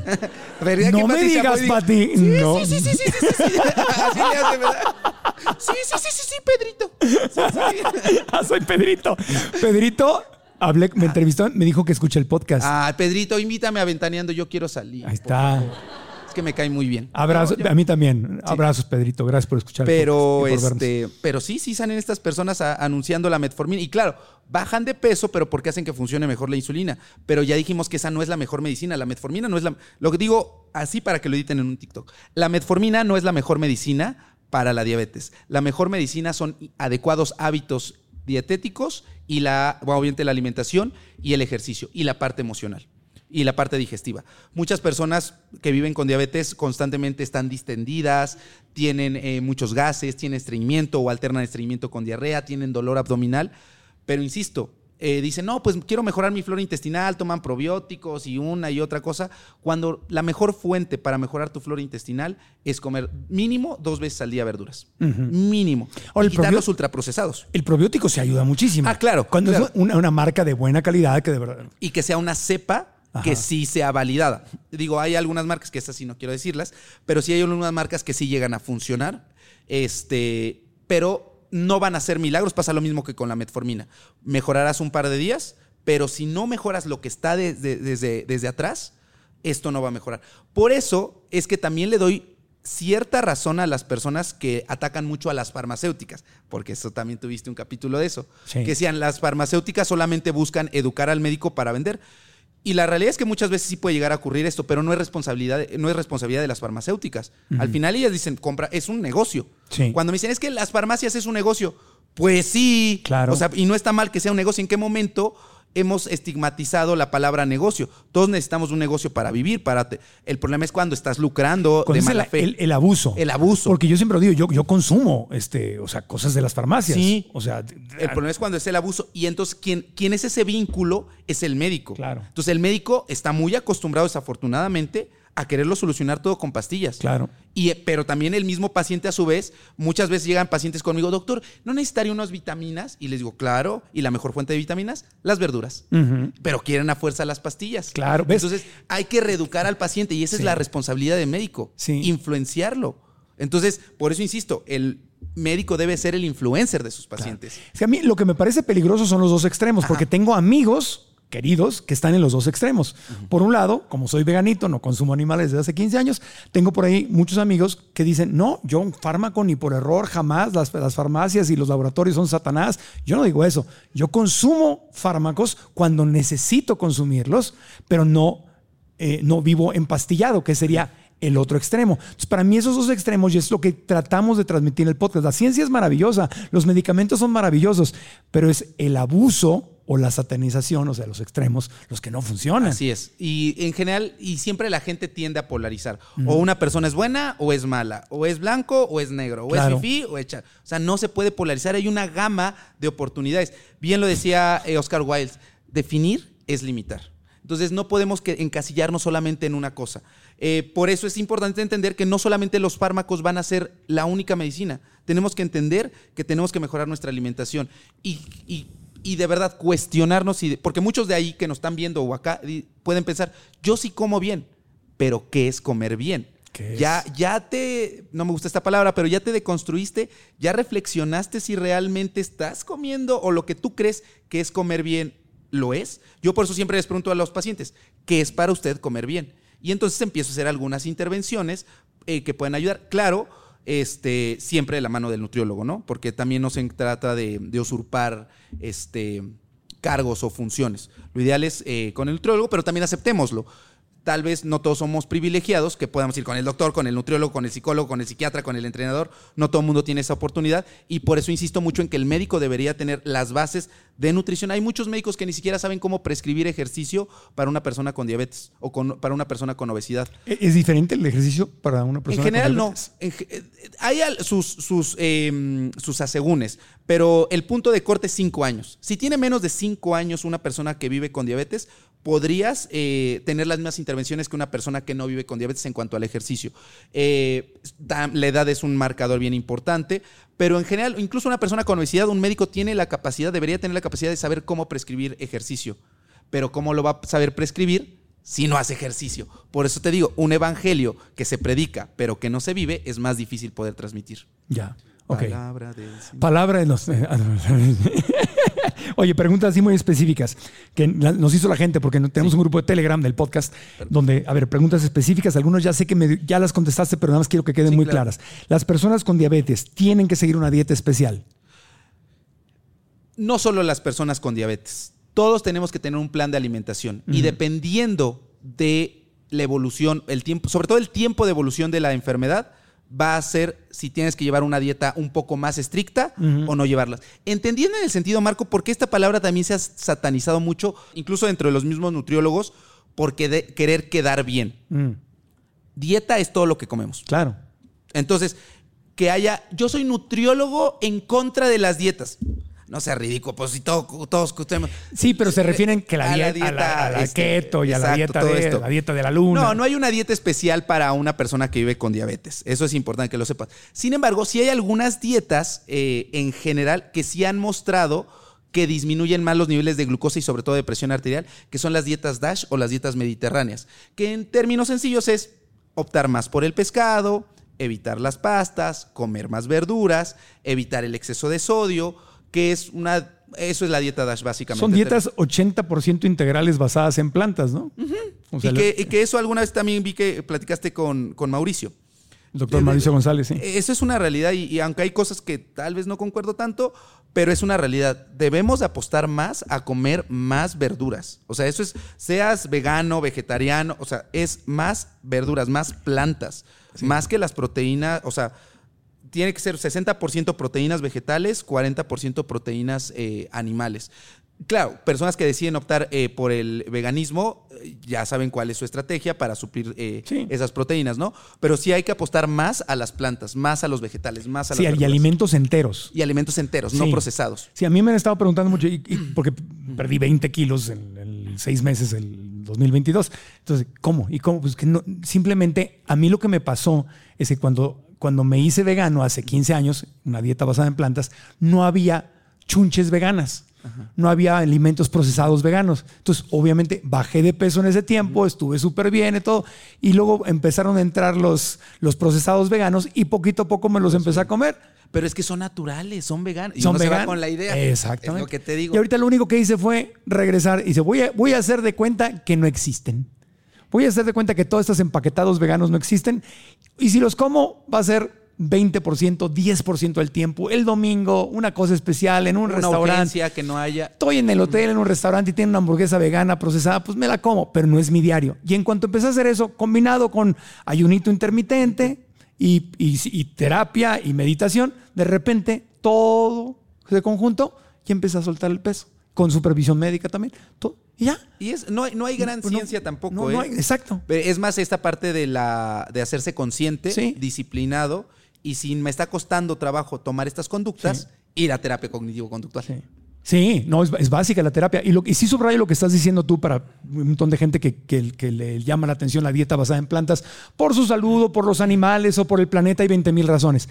¿Verdad No que me Pati digas, Chapoy diga, Pati. Sí, No. sí, sí, sí, sí, sí, sí, sí. Así le hace, ¿verdad? Sí, sí, sí, sí, sí, Pedrito. Sí, sí. Ah, soy Pedrito. Pedrito, hablé, me entrevistó, me dijo que escuché el podcast. Ah, Pedrito, invítame a Ventaneando, yo quiero salir. Ahí está. Es que me cae muy bien. Abrazos, No, yo- a mí también. Abrazos, Pedrito. Gracias por escuchar. el Pero, podcast y por vernos. este, pero sí, sí salen estas personas a- anunciando la metformina. Y claro, bajan de peso, pero porque hacen que funcione mejor la insulina. Pero ya dijimos que esa no es la mejor medicina. La metformina no es la... Lo que digo así para que lo editen en un TikTok. La metformina no es la mejor medicina para la diabetes. La mejor medicina son adecuados hábitos dietéticos y la, bueno, obviamente la alimentación y el ejercicio y la parte emocional. Y la parte digestiva. Muchas personas que viven con diabetes constantemente están distendidas, tienen eh, muchos gases, tienen estreñimiento o alternan estreñimiento con diarrea, tienen dolor abdominal. Pero insisto, eh, dicen, no, pues quiero mejorar mi flora intestinal, toman probióticos y una y otra cosa. Cuando la mejor fuente para mejorar tu flora intestinal es comer mínimo dos veces al día verduras. Mínimo. Ahora, Y el quitar probio- los ultraprocesados. El probiótico se ayuda muchísimo. Ah, claro, Cuando claro. es una, una marca de buena calidad que de verdad... Y que sea una cepa Ajá. que sí sea validada. Digo, hay algunas marcas que estas sí no quiero decirlas, pero sí hay algunas marcas que sí llegan a funcionar, este, pero no van a ser milagros. Pasa lo mismo que con la metformina. Mejorarás un par de días, pero si no mejoras lo que está de- de- desde, desde atrás, esto no va a mejorar. Por eso es que también le doy cierta razón a las personas que atacan mucho a las farmacéuticas, porque eso también tuviste un capítulo de eso, Sí. que decían las farmacéuticas solamente buscan educar al médico para vender. Y la realidad es que muchas veces sí puede llegar a ocurrir esto, pero no es responsabilidad, no es responsabilidad de las farmacéuticas. Al final ellas dicen, compra, es un negocio. Sí. Cuando me dicen, es que las farmacias es un negocio, pues sí. Claro. O sea, y no está mal que sea un negocio. ¿En qué momento hemos estigmatizado la palabra negocio? Todos necesitamos un negocio para vivir. Para te- El problema es cuando estás lucrando Cuando de es mala el, fe. el- el abuso. El abuso. Porque yo siempre lo digo, yo, yo consumo este, o sea, cosas de las farmacias. Sí. O sea, El problema es cuando es el abuso. Y entonces, ¿quién, quién es ese vínculo? Es el médico. Claro. Entonces, el médico está muy acostumbrado, desafortunadamente, a quererlo solucionar todo con pastillas. Claro. Y, pero también el mismo paciente, a su vez, muchas veces llegan pacientes conmigo, doctor, ¿no necesitaría unas vitaminas? Y les digo, claro. ¿Y la mejor fuente de vitaminas? Las verduras. Ujú. Pero quieren a fuerza las pastillas. Claro, ¿ves? Entonces, hay que reeducar al paciente y esa Sí. es la responsabilidad del médico. Sí. Influenciarlo. Entonces, por eso insisto, el médico debe ser el influencer de sus pacientes. Es que a mí lo que me parece peligroso son los dos extremos, Ajá. porque tengo amigos queridos que están en los dos extremos. Por un lado, como soy veganito, no consumo animales desde hace quince años, tengo por ahí muchos amigos que dicen, no, yo un fármaco ni por error, jamás, las, las farmacias y los laboratorios son Satanás. Yo no digo eso. Yo consumo fármacos cuando necesito consumirlos, pero no, eh, no vivo empastillado, que sería el otro extremo. Entonces, para mí esos dos extremos, y es lo que tratamos de transmitir en el podcast. La ciencia es maravillosa, los medicamentos son maravillosos, pero es el abuso o la satanización, o sea, los extremos, los que no funcionan. Así es. Y en general, y siempre la gente tiende a polarizar. O una persona es buena o es mala. O es blanco o es negro. O Claro. es fifí o es cha- O sea, no se puede polarizar. Hay una gama de oportunidades. Bien lo decía eh, Oscar Wilde. Definir es limitar. Entonces no podemos que encasillarnos solamente en una cosa. Eh, por eso es importante entender que no solamente los fármacos van a ser la única medicina. Tenemos que entender que tenemos que mejorar nuestra alimentación. Y, y Y de verdad cuestionarnos, y de- porque muchos de ahí que nos están viendo o acá di- pueden pensar, yo sí como bien, pero ¿qué es comer bien? ¿Qué es? Ya, ya te, no me gusta esta palabra, pero ya te deconstruiste, ya reflexionaste si realmente estás comiendo o lo que tú crees que es comer bien, ¿lo es? Yo por eso siempre les pregunto a los pacientes, ¿qué es para usted comer bien? Y entonces empiezo a hacer algunas intervenciones eh, que pueden ayudar. Claro, este, siempre de la mano del nutriólogo, ¿no? Porque también no se trata de, de usurpar este, cargos o funciones. Lo ideal es eh, con el nutriólogo, pero también aceptémoslo. Tal vez no todos somos privilegiados, que podamos ir con el doctor, con el nutriólogo, con el psicólogo, con el psiquiatra, con el entrenador. No todo el mundo tiene esa oportunidad y por eso insisto mucho en que el médico debería tener las bases de nutrición. Hay muchos médicos que ni siquiera saben cómo prescribir ejercicio para una persona con diabetes o con, para una persona con obesidad. ¿Es diferente el ejercicio para una persona? En general con no. diabetes? En ge- eh, hay al- sus, sus, eh, sus asegúnes, pero el punto de corte es cinco años. Si tiene menos de cinco años una persona que vive con diabetes, podrías eh, tener las mismas intervenciones que una persona que no vive con diabetes en cuanto al ejercicio. Eh, da- la edad es un marcador bien importante, Pero en general, incluso una persona con obesidad, un médico tiene la capacidad, debería tener la capacidad de saber cómo prescribir ejercicio. Pero ¿cómo lo va a saber prescribir si no hace ejercicio? Por eso te digo, un evangelio que se predica, pero que no se vive, es más difícil poder transmitir. Ya, ok. Palabra de... Palabra de los... Oye, preguntas así muy específicas que nos hizo la gente, porque tenemos sí. un grupo de Telegram del podcast donde, a ver, preguntas específicas. Algunos ya sé que me, ya las contestaste, pero nada más quiero que queden sí, muy claro. claras. Las personas con diabetes tienen que seguir una dieta especial. No solo las personas con diabetes. Todos tenemos que tener un plan de alimentación. Uh-huh. Y dependiendo de la evolución, el tiempo, sobre todo el tiempo de evolución de la enfermedad, va a ser si tienes que llevar una dieta un poco más estricta uh-huh. o no llevarlas. Entendiendo en el sentido, Marco, porque esta palabra también se ha satanizado mucho, incluso dentro de los mismos nutriólogos, por querer quedar bien. Uh-huh. Dieta es todo lo que comemos. Claro. Entonces, que haya... Yo soy nutriólogo en contra de las dietas. No sea ridículo, pues si todo, todos escuchemos. Sí, pero se refieren que la, a dieta, la dieta, a la, a la este, keto y exacto, a la dieta, de, esto. la dieta de la luna. No, no hay una dieta especial para una persona que vive con diabetes. Eso es importante que lo sepas. Sin embargo, sí hay algunas dietas eh, en general que sí han mostrado que disminuyen más los niveles de glucosa y sobre todo de presión arterial, que son las dietas DASH o las dietas mediterráneas, que en términos sencillos es optar más por el pescado, evitar las pastas, comer más verduras, evitar el exceso de sodio, que es una... Eso es la dieta DASH, básicamente. Son dietas ochenta por ciento integrales basadas en plantas, ¿no? Uh-huh. O sea, y, que, y que eso alguna vez también vi que platicaste con, con Mauricio. El doctor Mauricio González, sí. Eso es una realidad y, y aunque hay cosas que tal vez no concuerdo tanto, pero es una realidad. Debemos apostar más a comer más verduras. O sea, eso es, seas vegano, vegetariano, o sea, es más verduras, más plantas, sí. más que las proteínas, o sea... Tiene que ser sesenta por ciento proteínas vegetales, cuarenta por ciento proteínas eh, animales. Claro, personas que deciden optar eh, por el veganismo eh, ya saben cuál es su estrategia para suplir eh, sí. esas proteínas, ¿no? Pero sí hay que apostar más a las plantas, más a los vegetales, más a las Sí, verduras. Y alimentos enteros. Y alimentos enteros, sí. no procesados. Sí, a mí me han estado preguntando mucho, y, y porque perdí veinte kilos en, en seis meses el dos mil veintidós. Entonces, ¿cómo? ¿Y cómo? Pues que no, simplemente a mí lo que me pasó es que cuando... Cuando me hice vegano hace quince años, una dieta basada en plantas, no había chunches veganas. Ajá. No había alimentos procesados veganos. Entonces, obviamente, bajé de peso en ese tiempo, uh-huh. estuve súper bien y todo. Y luego empezaron a entrar los, los procesados veganos y poquito a poco me los empecé a comer. Pero es que son naturales, son veganos. Y son uno veganos. se va con la idea. Exactamente. Es lo que te digo. Y ahorita lo único que hice fue regresar y dice, voy a, voy a hacer de cuenta que no existen. Voy a hacer de cuenta que todos estos empaquetados veganos no existen. Y si los como, va a ser veinte por ciento, diez por ciento del tiempo. El domingo, una cosa especial en un una restaurante. que no haya. Estoy en el hotel, en un restaurante y tiene una hamburguesa vegana procesada, pues me la como, pero no es mi diario. Y en cuanto empecé a hacer eso, combinado con ayunito intermitente y, y, y terapia y meditación, de repente todo de conjunto y empecé a soltar el peso. Con supervisión médica también. Todo. Y ya. Y es, no, no hay gran no, ciencia no, tampoco. No, ¿eh? no hay, exacto. Es más esta parte de, la, de hacerse consciente, sí. disciplinado, y si me está costando trabajo tomar estas conductas, sí. ir a terapia cognitivo-conductual. Sí. Sí, no, es, es básica la terapia. Y, lo, y sí subrayo lo que estás diciendo tú para un montón de gente que, que, que le llama la atención la dieta basada en plantas por su salud o por los animales o por el planeta. Hay veinte mil razones.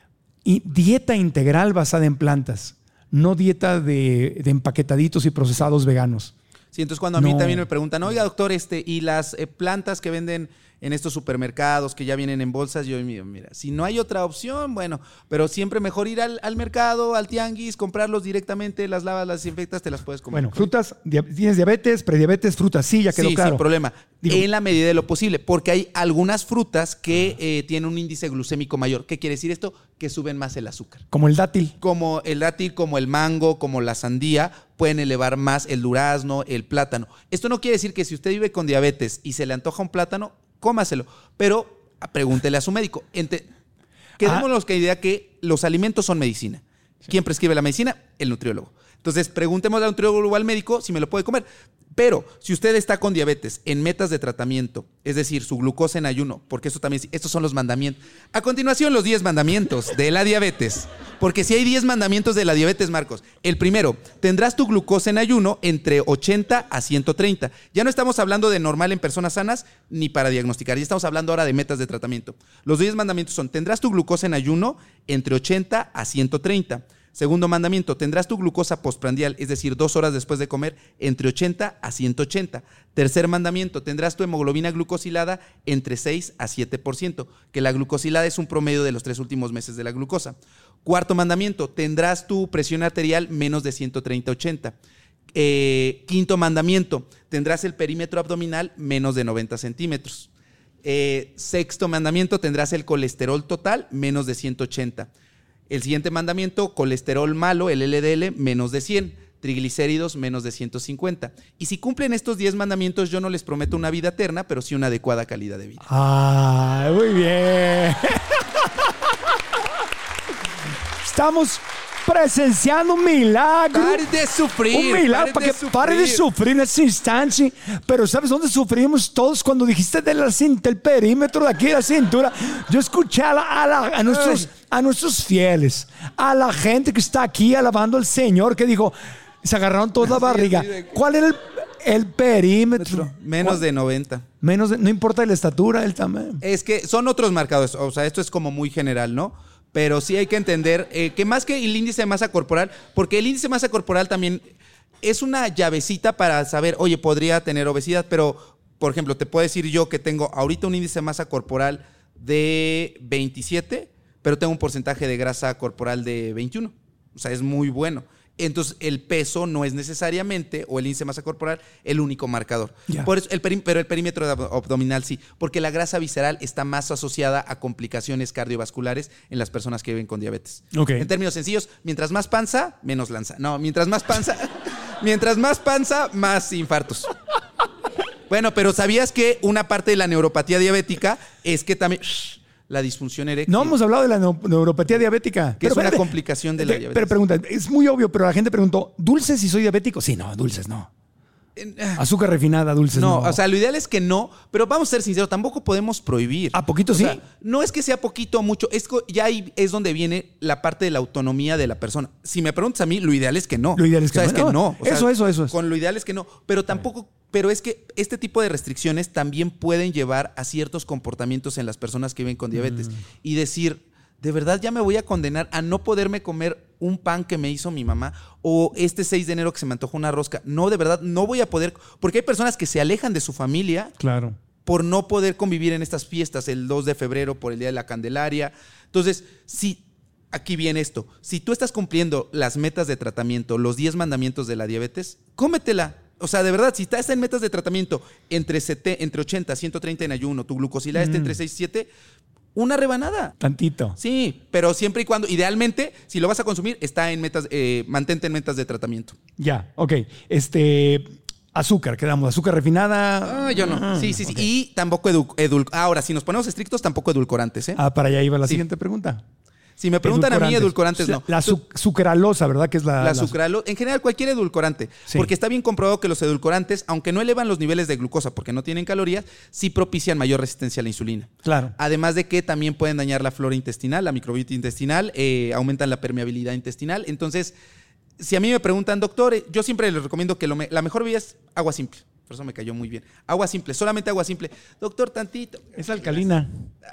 Y dieta integral basada en plantas, no dieta de, de empaquetaditos y procesados veganos. Sí, entonces cuando a no. mí también me preguntan, oiga, doctor, este, y las eh, plantas que venden en estos supermercados que ya vienen en bolsas, yo digo, mira, si no hay otra opción, bueno, pero siempre mejor ir al, al mercado, al tianguis, comprarlos directamente, las lavas, las desinfectas, te las puedes comer. Bueno, frutas, tienes diabetes, prediabetes, frutas, sí, ya quedó sí, claro. Sin problema, Digo, en la medida de lo posible, porque hay algunas frutas que eh, tienen un índice glucémico mayor. ¿Qué quiere decir esto? Que suben más el azúcar. Como el dátil. Como el dátil, como el mango, como la sandía, pueden elevar más el durazno, el plátano. Esto no quiere decir que si usted vive con diabetes y se le antoja un plátano, cómaselo, pero pregúntele a su médico. Ente- Quedémonos ah. con la idea que los alimentos son medicina. Sí. ¿Quién prescribe la medicina? el nutriólogo. Entonces, preguntémosle al nutriólogo o al médico si me lo puede comer. Pero si usted está con diabetes en metas de tratamiento, es decir, su glucosa en ayuno, porque eso también, estos son los mandamientos. A continuación, los diez mandamientos de la diabetes. Porque si hay diez mandamientos de la diabetes, Marcos. El primero, tendrás tu glucosa en ayuno entre ochenta a ciento treinta. Ya no estamos hablando de normal en personas sanas ni para diagnosticar. Ya estamos hablando ahora de metas de tratamiento. Los diez mandamientos son, tendrás tu glucosa en ayuno entre ochenta a ciento treinta. Segundo mandamiento, tendrás tu glucosa postprandial, es decir, dos horas después de comer, entre ochenta a ciento ochenta. Tercer mandamiento, tendrás tu hemoglobina glucosilada entre seis a siete por ciento, que la glucosilada es un promedio de los tres últimos meses de la glucosa. Cuarto mandamiento, tendrás tu presión arterial menos de ciento treinta a ochenta. Eh, quinto mandamiento, tendrás el perímetro abdominal menos de noventa centímetros. Eh, sexto mandamiento, tendrás el colesterol total menos de ciento ochenta. El siguiente mandamiento, colesterol malo, el L D L, menos de cien. Triglicéridos, menos de ciento cincuenta. Y si cumplen estos diez mandamientos, yo no les prometo una vida eterna, pero sí una adecuada calidad de vida. ¡Ah, muy bien! Estamos presenciando un milagro. ¡Pare de sufrir! Un milagro, para que sufrir. pare de sufrir en ese instante. Pero ¿sabes dónde sufrimos todos? Cuando dijiste de la cinta, el perímetro de aquí de la cintura. Yo escuché a, la, a, la, a, nuestros, a nuestros fieles, a la gente que está aquí alabando al Señor, que dijo, se agarraron toda la barriga. ¿Cuál era el, el perímetro? Menos de noventa. Menos de, no importa la estatura, el tamaño. Es que son otros marcadores. O sea, esto es como muy general, ¿no? Pero sí hay que entender eh, que más que el índice de masa corporal, porque el índice de masa corporal también es una llavecita para saber, oye, podría tener obesidad, pero, por ejemplo, te puedo decir yo que tengo ahorita un índice de masa corporal de veintisiete, pero tengo un porcentaje de grasa corporal de veintiuno. O sea, es muy bueno. Entonces, el peso no es necesariamente, o el índice de masa corporal, el único marcador. Yeah. Por eso, el perí- pero el perímetro abdominal sí, porque la grasa visceral está más asociada a complicaciones cardiovasculares en las personas que viven con diabetes. Okay. En términos sencillos, mientras más panza, menos lanza. No, mientras más panza, mientras más panza, más infartos. Bueno, pero ¿sabías que una parte de la neuropatía diabética es que también... Shh, la disfunción eréctil. No hemos hablado de la neuropatía diabética. Que pero, es una espérate, complicación de la diabetes. Pero pregunta, es muy obvio, pero la gente preguntó, ¿dulces si soy diabético? Sí, no, dulces no. Azúcar refinada, dulces no. No, o sea, lo ideal es que no, pero vamos a ser sinceros, tampoco podemos prohibir. ¿A poquito o sí? Sea, no es que sea poquito o mucho, es que ya ahí es donde viene la parte de la autonomía de la persona. Si me preguntas a mí, lo ideal es que no. Lo ideal es que, o sea, no. Es que no. O sea, eso, eso, eso. Es. Con lo ideal es que no, pero tampoco... Pero es que este tipo de restricciones también pueden llevar a ciertos comportamientos en las personas que viven con diabetes. Mm. Y decir, de verdad ya me voy a condenar a no poderme comer un pan que me hizo mi mamá o este seis de enero que se me antojó una rosca. No, de verdad, no voy a poder. Porque hay personas que se alejan de su familia. Claro. Por no poder convivir en estas fiestas, el dos de febrero por el Día de la Candelaria. Entonces, si... Aquí viene esto. Si tú estás cumpliendo las metas de tratamiento, los diez mandamientos de la diabetes, cómetela. O sea, de verdad, si estás en metas de tratamiento entre, setenta, entre ochenta, ciento treinta en ayuno, tu glucosilada mm. está entre seis y siete, una rebanada. Tantito. Sí, pero siempre y cuando, idealmente, si lo vas a consumir, está en metas, eh, mantente en metas de tratamiento. Ya, ok. Este... Azúcar, quedamos. Azúcar refinada. Ah, yo no. Ah, sí, sí, sí. Okay. Y tampoco edulcorantes. Ahora, si nos ponemos estrictos, tampoco edulcorantes, ¿eh? Ah, para allá iba la sí. siguiente pregunta. Si me preguntan a mí, edulcorantes no. La, la su sucralosa, ¿verdad? Que es la... La sucralosa. En general, cualquier edulcorante. Sí. Porque está bien comprobado que los edulcorantes, aunque no elevan los niveles de glucosa porque no tienen calorías, sí propician mayor resistencia a la insulina. Claro. Además de que también pueden dañar la flora intestinal, la microbiota intestinal, eh, aumentan la permeabilidad intestinal. Entonces, si a mí me preguntan, doctor, eh, yo siempre les recomiendo que lo me la mejor vía es agua simple. Por eso me cayó muy bien. Agua simple, solamente agua simple. Doctor, tantito. Es alcalina.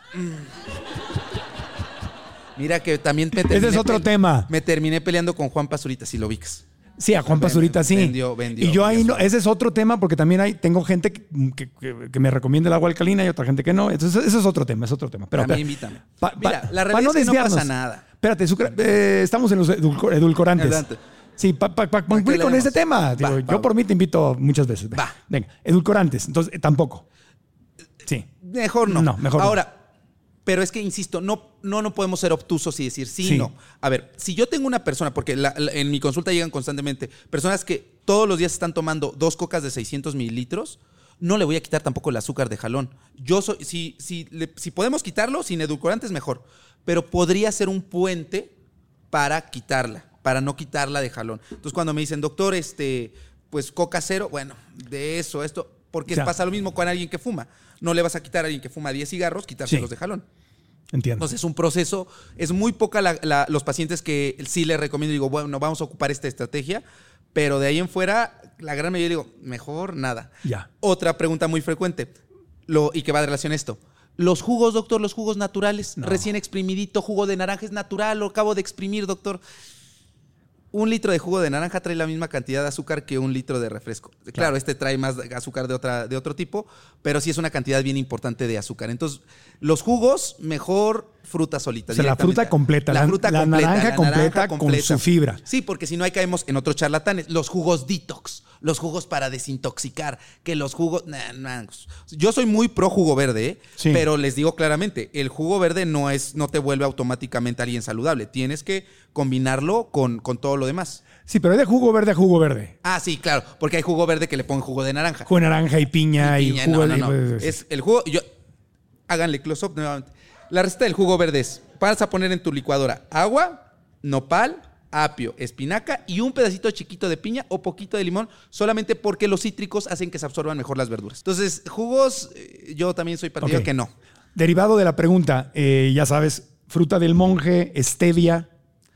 Mira que también me Ese es otro tema. Me terminé peleando con Juan Pazurita, si lo ubicas. Sí, a Juan Pazurita sí. Vendió, vendió. Y yo ahí vendió. no, ese es otro tema porque también hay, tengo gente que, que, que, que me recomienda el agua alcalina y otra gente que no. Entonces, ese es otro tema, es otro tema. Pero, a mí pero, invítame. Pa, pa, Mira, la realidad no es que no pasa nada. Espérate, sucra, eh, estamos en los edulcor, edulcorantes. Adelante. Sí, para pa, pa, cumplir con ese tema. Digo, va, yo va, por mí te invito muchas veces. Va. Venga, edulcorantes. Entonces, eh, tampoco. Sí. Mejor no. No, mejor Ahora, no. Pero es que, insisto, no, no, no podemos ser obtusos y decir sí, sí. no. A ver, si yo tengo una persona, porque la, la, en mi consulta llegan constantemente personas que todos los días están tomando dos cocas de seiscientos mililitros, no le voy a quitar tampoco el azúcar de jalón. Yo soy, si, si, le, si podemos quitarlo sin edulcorantes, mejor. Pero podría ser un puente para quitarla. para no quitarla de jalón. Entonces, cuando me dicen, doctor, este, pues coca cero, bueno, de eso, esto, porque ya. pasa lo mismo con alguien que fuma. No le vas a quitar a alguien que fuma diez cigarros, quitárselos sí. de jalón. Entiendo. Entonces, es un proceso, es muy poca la, la, los pacientes que sí les recomiendo, digo, bueno, vamos a ocupar esta estrategia, pero de ahí en fuera, la gran mayoría digo, mejor nada. Ya. Otra pregunta muy frecuente, lo, y que va de relación a esto. Los jugos, doctor, los jugos naturales, no. recién exprimidito, jugo de naranja es natural, lo acabo de exprimir, doctor. Un litro de jugo de naranja trae la misma cantidad de azúcar que un litro de refresco. Claro, claro este trae más azúcar de, otra, de otro tipo, pero sí es una cantidad bien importante de azúcar. Entonces, los jugos, mejor fruta solita. O sea, la fruta completa. La, fruta la, completa, naranja, la completa naranja completa con su fibra. Sí, porque si no, ahí caemos en otros charlatanes. Los jugos detox, los jugos para desintoxicar, que los jugos... Nah, nah. Yo soy muy pro jugo verde, ¿eh? Sí. Pero les digo claramente, el jugo verde no, es, no te vuelve automáticamente alguien saludable. Tienes que combinarlo con, con todo lo demás. Sí, pero hay de jugo verde a jugo verde. Ah, sí, claro, porque hay jugo verde que le ponen jugo de naranja. Jugo de naranja y piña y, piña, y jugo no, no, de... no. Es el jugo... Yo, háganle close up nuevamente. La receta del jugo verde es, vas a poner en tu licuadora agua, nopal, apio, espinaca y un pedacito chiquito de piña o poquito de limón, solamente porque los cítricos hacen que se absorban mejor las verduras. Entonces, jugos, yo también soy partidario okay. que no. Derivado de la pregunta, eh, ya sabes, fruta del monje, stevia...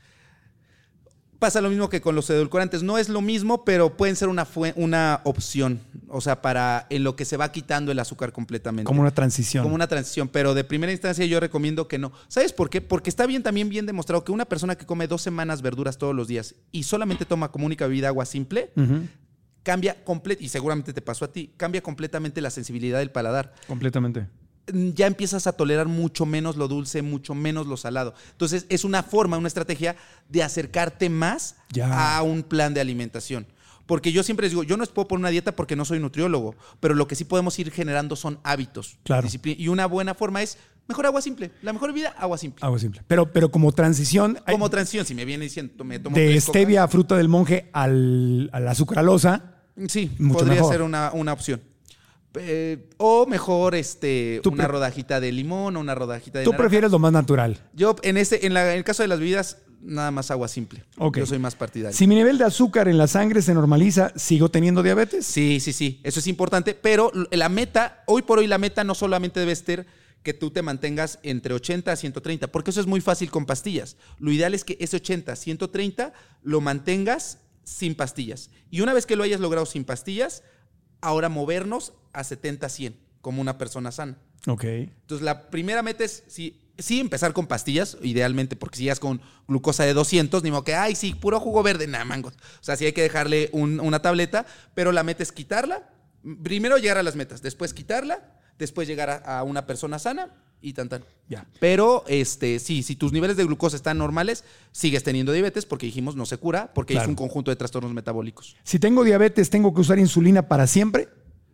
Pasa lo mismo que con los edulcorantes. No es lo mismo, pero pueden ser una, una opción. O sea, para en lo que se va quitando el azúcar completamente. Como una transición. Como una transición. Pero de primera instancia yo recomiendo que no. ¿Sabes por qué? Porque está bien también bien demostrado que una persona que come dos semanas verduras todos los días y solamente toma como única bebida agua simple, uh-huh. cambia completamente, y seguramente te pasó a ti, cambia completamente la sensibilidad del paladar. Completamente. Ya empiezas a tolerar mucho menos lo dulce, mucho menos lo salado. Entonces, es una forma, una estrategia de acercarte más ya. a un plan de alimentación. Porque yo siempre les digo, yo no les puedo poner una dieta porque no soy nutriólogo, pero lo que sí podemos ir generando son hábitos. Claro. Y una buena forma es, mejor agua simple. La mejor vida, agua simple. Agua simple. Pero, pero como transición... Como hay, transición, si me viene diciendo, me tomo de stevia a fruta del monje al, a la sucralosa. Sí, podría mejor. ser una, una opción. Eh, o mejor este una rodajita de limón o una rodajita de Tú naranja. prefieres lo más natural. Yo en este en, la, en el caso de las bebidas nada más agua simple. Okay. Yo soy más partidario. Si mi nivel de azúcar en la sangre se normaliza, ¿sigo teniendo diabetes? Sí, sí, sí. Eso es importante, pero la meta, hoy por hoy la meta no solamente debe ser que tú te mantengas entre ochenta a ciento treinta, porque eso es muy fácil con pastillas. Lo ideal es que ese ochenta a ciento treinta lo mantengas sin pastillas. Y una vez que lo hayas logrado sin pastillas, ahora movernos a setenta a cien, como una persona sana. Ok. Entonces, la primera meta es sí, sí empezar con pastillas, idealmente, porque si llegas con glucosa de doscientos, ni modo que, ay, sí, puro jugo verde, nada, mangos. O sea, sí hay que dejarle un, una tableta, pero la meta es quitarla. Primero llegar a las metas, después quitarla, después llegar a, a una persona sana y tan tan. Ya. Pero este, sí, si tus niveles de glucosa están normales, sigues teniendo diabetes, porque dijimos no se cura, porque claro. es un conjunto de trastornos metabólicos. Si tengo diabetes, ¿tengo que usar insulina para siempre?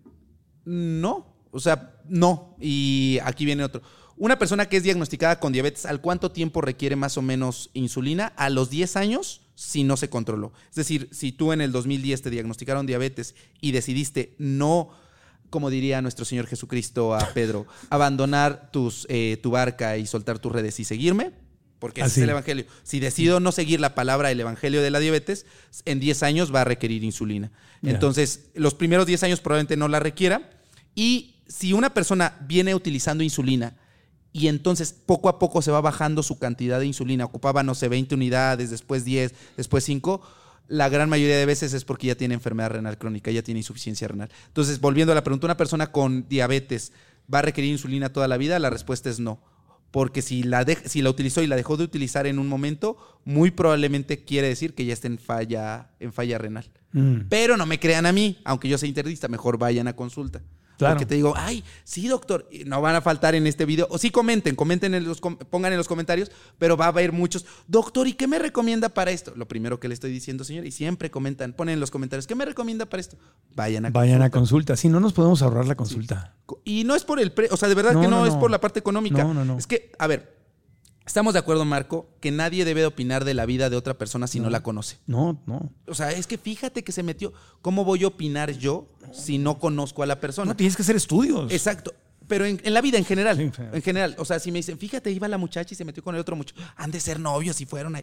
No, o sea, no. Y aquí viene otro. Una persona que es diagnosticada con diabetes, ¿al cuánto tiempo requiere más o menos insulina? A los diez años, si no se controló. Es decir, si tú en el dos mil diez te diagnosticaron diabetes y decidiste no, como diría nuestro Señor Jesucristo a Pedro, abandonar tus, eh, tu barca y soltar tus redes y seguirme, porque ese es el evangelio. Si decido no seguir la palabra del evangelio de la diabetes, en diez años va a requerir insulina. Yeah. Entonces, los primeros diez años probablemente no la requiera. Y si una persona viene utilizando insulina y entonces poco a poco se va bajando su cantidad de insulina, ocupaba, no sé, veinte unidades, después diez, después cinco, la gran mayoría de veces es porque ya tiene enfermedad renal crónica, ya tiene insuficiencia renal. Entonces, volviendo a la pregunta, ¿una persona con diabetes va a requerir insulina toda la vida? La respuesta es no. Porque si la, de, si la utilizó y la dejó de utilizar en un momento, muy probablemente quiere decir que ya está en falla, en falla renal. Mm. Pero no me crean a mí, aunque yo sea internista, mejor vayan a consulta. Claro. Porque te digo, ay, sí, doctor, no van a faltar en este video. O sí comenten, comenten en los, pongan en los comentarios, pero va a haber muchos. Doctor, ¿y qué me recomienda para esto? Lo primero que le estoy diciendo, señor, y siempre comentan, ponen en los comentarios, ¿qué me recomienda para esto? Vayan a Vayan consulta. a consulta. Sí, no nos podemos ahorrar la consulta. Sí. Y no es por el pre, o sea, de verdad no, que no, no, no es por la parte económica. No, no, no. Es que, a ver, estamos de acuerdo, Marco, que nadie debe de opinar de la vida de otra persona si no, no la conoce. No, no. O sea, es que fíjate que se metió. ¿Cómo voy a opinar yo si no conozco a la persona? No, tienes que hacer estudios. Exacto. Pero en, en la vida en general. Sí, sí. En general. O sea, si me dicen, fíjate, iba la muchacha y se metió con el otro muchacho. Han de ser novios y fueron ahí.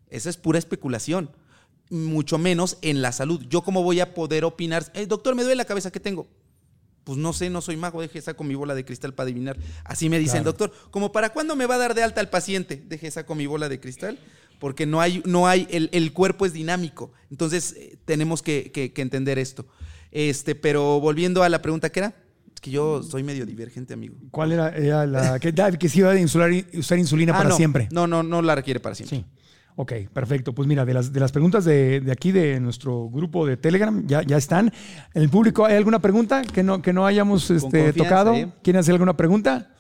Esa es pura especulación. Mucho menos en la salud. ¿Yo cómo voy a poder opinar? Eh, doctor, me duele la cabeza, ¿qué tengo? Pues no sé, no soy mago, deje saco mi bola de cristal para adivinar. Así me dice el doctor. ¿Como para cuándo me va a dar de alta al paciente? Deje saco mi bola de cristal. Porque no hay, no hay, el, el cuerpo es dinámico. Entonces, eh, tenemos que, que, que entender esto. Este, pero volviendo a la pregunta, ¿qué era? Es que yo soy medio divergente, amigo. ¿Cuál era, era la que, que se iba a insular, usar insulina ah, para no, siempre? No, no, no la requiere para siempre. Sí. Ok, perfecto. Pues mira, de las, de las preguntas de, de aquí, de nuestro grupo de Telegram, ya, ya están. ¿En el público hay alguna pregunta que no, que no hayamos este, tocado? ¿eh? ¿Quieren hacer alguna pregunta?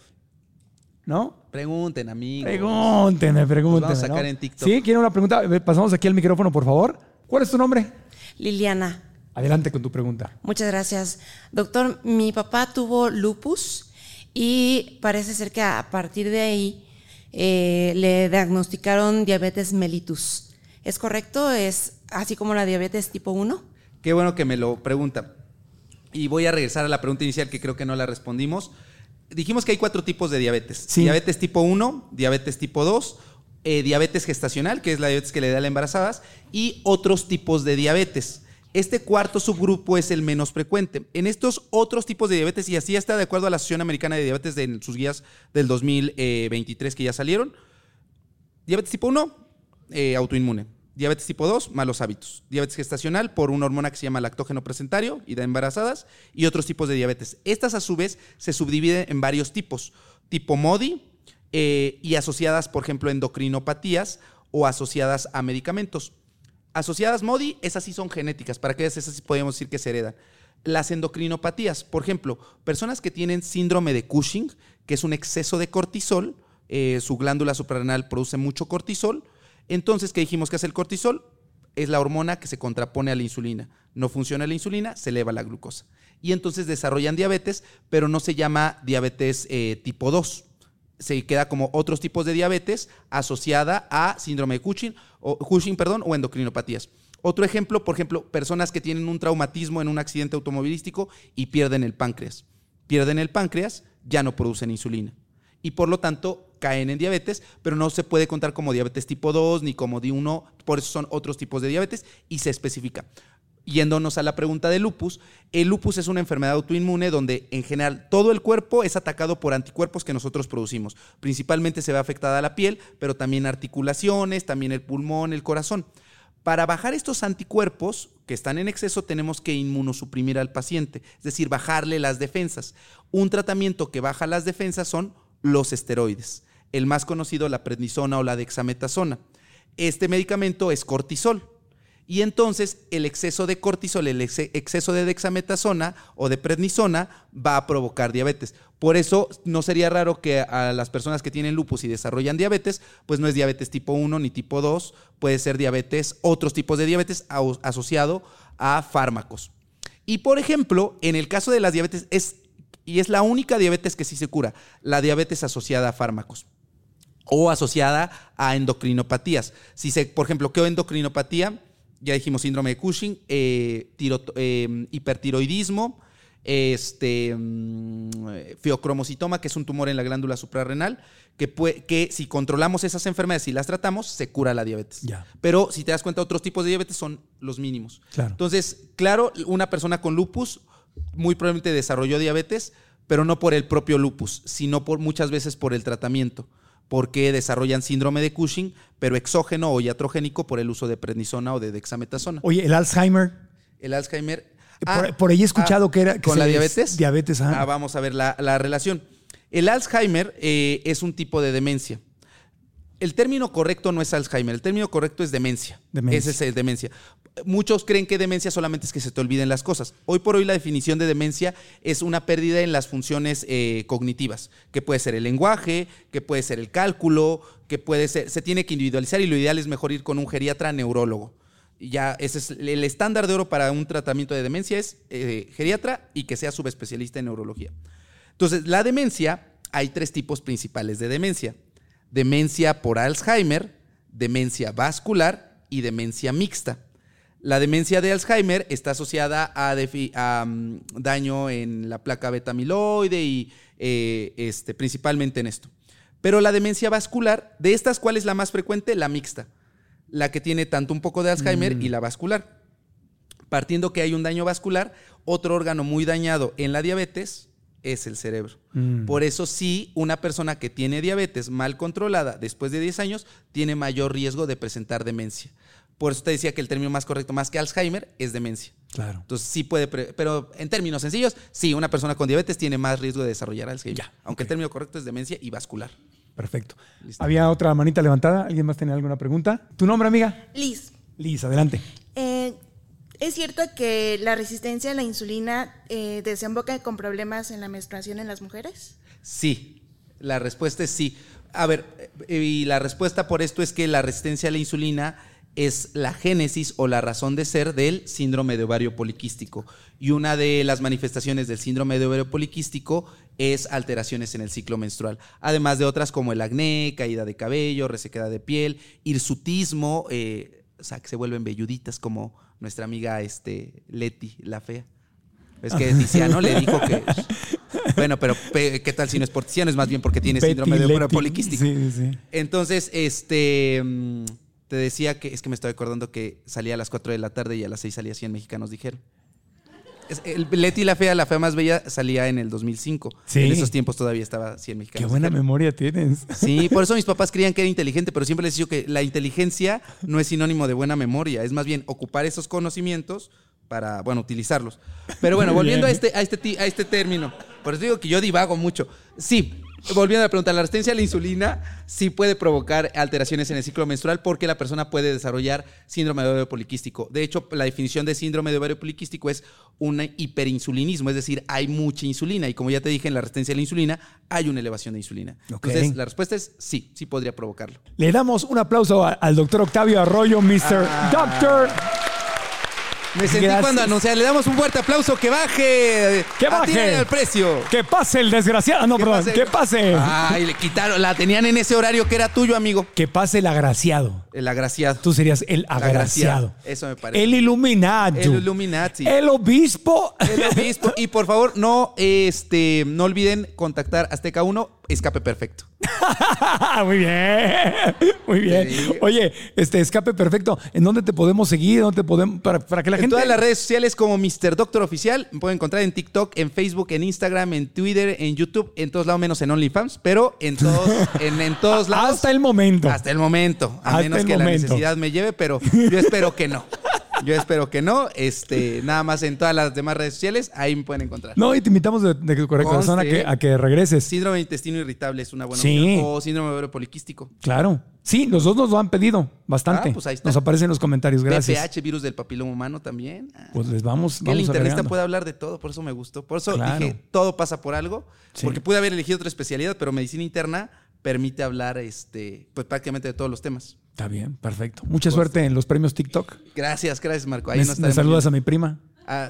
¿No? Pregunten, amigos. Pregúntenme, pregúntenme. Nos vamos a sacar ¿no? en TikTok. ¿Sí? ¿Quieren una pregunta? Pasamos aquí al micrófono, por favor. ¿Cuál es tu nombre? Liliana. Adelante con tu pregunta. Muchas gracias. Doctor, mi papá tuvo lupus y parece ser que a partir de ahí eh, le diagnosticaron diabetes mellitus. ¿Es correcto? ¿Es así como la diabetes tipo uno? Qué bueno que me lo pregunta. Y voy a regresar a la pregunta inicial que creo que no la respondimos. Dijimos que hay cuatro tipos de diabetes. Sí. Diabetes tipo uno, diabetes tipo dos, eh, diabetes gestacional, que es la diabetes que le da a las embarazadas, y otros tipos de diabetes. Este cuarto subgrupo es el menos frecuente. En estos otros tipos de diabetes, y así está de acuerdo a la Asociación Americana de Diabetes de sus guías del dos mil veintitrés que ya salieron, diabetes tipo uno, eh, autoinmune. Diabetes tipo dos, malos hábitos. Diabetes gestacional por una hormona que se llama lactógeno presentario y da embarazadas, y otros tipos de diabetes. Estas a su vez se subdividen en varios tipos. Tipo MODY eh, y asociadas, por ejemplo, a endocrinopatías o asociadas a medicamentos. Asociadas MODY, esas sí son genéticas, para que esas sí podemos decir que se heredan. Las endocrinopatías, por ejemplo, personas que tienen síndrome de Cushing, que es un exceso de cortisol, eh, su glándula suprarrenal produce mucho cortisol. Entonces, ¿qué dijimos que hace el cortisol? Es la hormona que se contrapone a la insulina. No funciona la insulina, se eleva la glucosa. Y entonces desarrollan diabetes, pero no se llama diabetes eh, tipo dos. Se queda como otros tipos de diabetes asociada a síndrome de Cushing, o, Cushing perdón, o endocrinopatías. Otro ejemplo, por ejemplo, personas que tienen un traumatismo en un accidente automovilístico y pierden el páncreas. Pierden el páncreas, ya no producen insulina. Y por lo tanto caen en diabetes, pero no se puede contar como diabetes tipo dos ni como D uno, por eso son otros tipos de diabetes y se especifica. Yéndonos a la pregunta de lupus, el lupus es una enfermedad autoinmune donde en general todo el cuerpo es atacado por anticuerpos que nosotros producimos. Principalmente se ve afectada la piel, pero también articulaciones, también el pulmón, el corazón. Para bajar estos anticuerpos que están en exceso tenemos que inmunosuprimir al paciente, es decir, bajarle las defensas. Un tratamiento que baja las defensas son los esteroides. El más conocido, la prednisona o la dexametasona. Este medicamento es cortisol. Y entonces el exceso de cortisol, el ex exceso de dexametasona o de prednisona va a provocar diabetes. Por eso no sería raro que a las personas que tienen lupus y desarrollan diabetes, pues no es diabetes tipo uno ni tipo dos, puede ser diabetes, otros tipos de diabetes asociado a fármacos. Y por ejemplo, en el caso de las diabetes, es, y es la única diabetes que sí se cura, la diabetes asociada a fármacos o asociada a endocrinopatías. Si se, por ejemplo, ¿qué endocrinopatía? Ya dijimos síndrome de Cushing, eh, tiro, eh, hipertiroidismo, este, um, feocromocitoma, que es un tumor en la glándula suprarrenal, que, puede, que si controlamos esas enfermedades y las tratamos, se cura la diabetes. Ya. Pero si te das cuenta, otros tipos de diabetes son los mínimos. Claro. Entonces, claro, una persona con lupus muy probablemente desarrolló diabetes, pero no por el propio lupus, sino por, muchas veces por el tratamiento. Porque desarrollan síndrome de Cushing, pero exógeno o iatrogénico por el uso de prednisona o de dexametasona. Oye, ¿el Alzheimer? El Alzheimer. Por, ah, por ahí he escuchado ah, que era... Que ¿Con la diabetes? Diabetes, ajá. Ah, vamos a ver la, la relación. El Alzheimer eh, es un tipo de demencia. El término correcto no es Alzheimer, el término correcto es demencia. demencia. Ese es el demencia. Muchos creen que demencia solamente es que se te olviden las cosas. Hoy por hoy la definición de demencia es una pérdida en las funciones eh, cognitivas, que puede ser el lenguaje, que puede ser el cálculo, que puede ser, se tiene que individualizar y lo ideal es mejor ir con un geriatra neurólogo. Ya ese es el estándar de oro para un tratamiento de demencia es eh, geriatra y que sea subespecialista en neurología. Entonces, la demencia, hay tres tipos principales de demencia. Demencia por Alzheimer, demencia vascular y demencia mixta. La demencia de Alzheimer está asociada a, a um, daño en la placa beta amiloide y eh, este, principalmente en esto. Pero la demencia vascular, de estas, ¿cuál es la más frecuente? La mixta. la que tiene tanto un poco de Alzheimer Mm. y la vascular. Partiendo que hay un daño vascular, otro órgano muy dañado en la diabetes es el cerebro. Mm. Por eso sí, una persona que tiene diabetes mal controlada después de diez años tiene mayor riesgo de presentar demencia. Por eso te decía que el término más correcto, más que Alzheimer, es demencia. Claro. Entonces sí puede, pre- pero en términos sencillos, sí, una persona con diabetes tiene más riesgo de desarrollar Alzheimer. Ya, aunque ok. el término correcto es demencia y vascular. Perfecto. Listo. Había otra manita levantada. ¿Alguien más tenía alguna pregunta? ¿Tu nombre, amiga? Liz, Liz, adelante. eh, ¿es cierto que la resistencia a la insulina eh, desemboca con problemas en la menstruación en las mujeres? Sí, la respuesta es sí. A ver, eh, y la respuesta por esto es que la resistencia a la insulina es la génesis o la razón de ser del síndrome de ovario poliquístico. Y una de las manifestaciones del síndrome de ovario poliquístico es alteraciones en el ciclo menstrual. Además de otras como el acné, caída de cabello, resequedad de piel, hirsutismo, eh, o sea, que se vuelven velluditas como nuestra amiga este, Leti, la fea. Es que Tiziano le dijo que... Bueno, pero pe- ¿qué tal si no es por Tiziano? Es más bien porque tiene Betty síndrome de ovario Leti. poliquístico. Sí, sí, sí. Entonces, este... mm, te decía que... Es que me estoy acordando que salía a las cuatro de la tarde y a las seis salía cien mexicanos, dijeron. Es- el Leti la fea, la fea más bella, salía en el dos mil cinco. Sí. En esos tiempos todavía estaba cien mexicanos. Qué buena dijeron. memoria tienes. Sí, por eso mis papás creían que era inteligente, pero siempre les he dicho que la inteligencia no es sinónimo de buena memoria, es más bien ocupar esos conocimientos para, bueno, utilizarlos. Pero bueno, Muy volviendo a bien. este, a, este, ti- a este término, por eso digo que yo divago mucho. Sí, volviendo a la pregunta, la resistencia a la insulina sí puede provocar alteraciones en el ciclo menstrual porque la persona puede desarrollar síndrome de ovario poliquístico. De hecho, la definición de síndrome de ovario poliquístico es un hiperinsulinismo, es decir, hay mucha insulina y como ya te dije, en la resistencia a la insulina hay una elevación de insulina. Ok. Entonces, la respuesta es sí, sí podría provocarlo. Le damos un aplauso a- al doctor Octavio Arroyo, mister Ah. Doctor. Me sentí Gracias. cuando anuncié, le damos un fuerte aplauso, que baje. Que baje. Atínale al precio. Que pase el desgraciado. No, Que perdón. pase. Que pase. Ay, le quitaron, la tenían en ese horario que era tuyo, amigo. Que pase el agraciado. El agraciado. Tú serías el agraciado. Agraciado. Eso me parece. El iluminado. El Illuminati. El obispo. El obispo. Y por favor, no, este, no olviden contactar Azteca uno, Escape Perfecto. Muy bien. Muy bien. Sí. Oye, este escape perfecto. ¿En dónde te podemos seguir? ¿Dónde te podemos para, para que la En gente todas las redes sociales como mister Doctor Oficial. Me pueden encontrar en TikTok, en Facebook, en Instagram, en Twitter, en YouTube, en todos lados menos en OnlyFans, pero en todos, en, en todos lados. hasta el momento. Hasta el momento. A Hasta menos el que la momento. necesidad me lleve, pero yo espero que no. Yo espero que no. Este, nada más en todas las demás redes sociales, ahí me pueden encontrar. No, y te invitamos de, de corazón a Conste. que, a que regreses. Síndrome de intestino irritable es una buena Sí. opción. O síndrome de ovario poliquístico. Claro. Sí, los dos nos lo han pedido bastante. Ah, pues ahí está. Nos aparece en los comentarios. V P Gracias. H, virus del papiloma humano también. Ah. Pues les vamos, Que el vamos internista agregando. puede hablar de todo, por eso me gustó. Por eso Claro. dije, todo pasa por algo. Sí. Porque pude haber elegido otra especialidad, pero medicina interna permite hablar este, pues prácticamente de todos los temas. Está bien, perfecto. Mucha suerte en los premios TikTok. Gracias, gracias, Marco. Ahí Me, no me estaremos saludas a viendo. mi prima. Ah.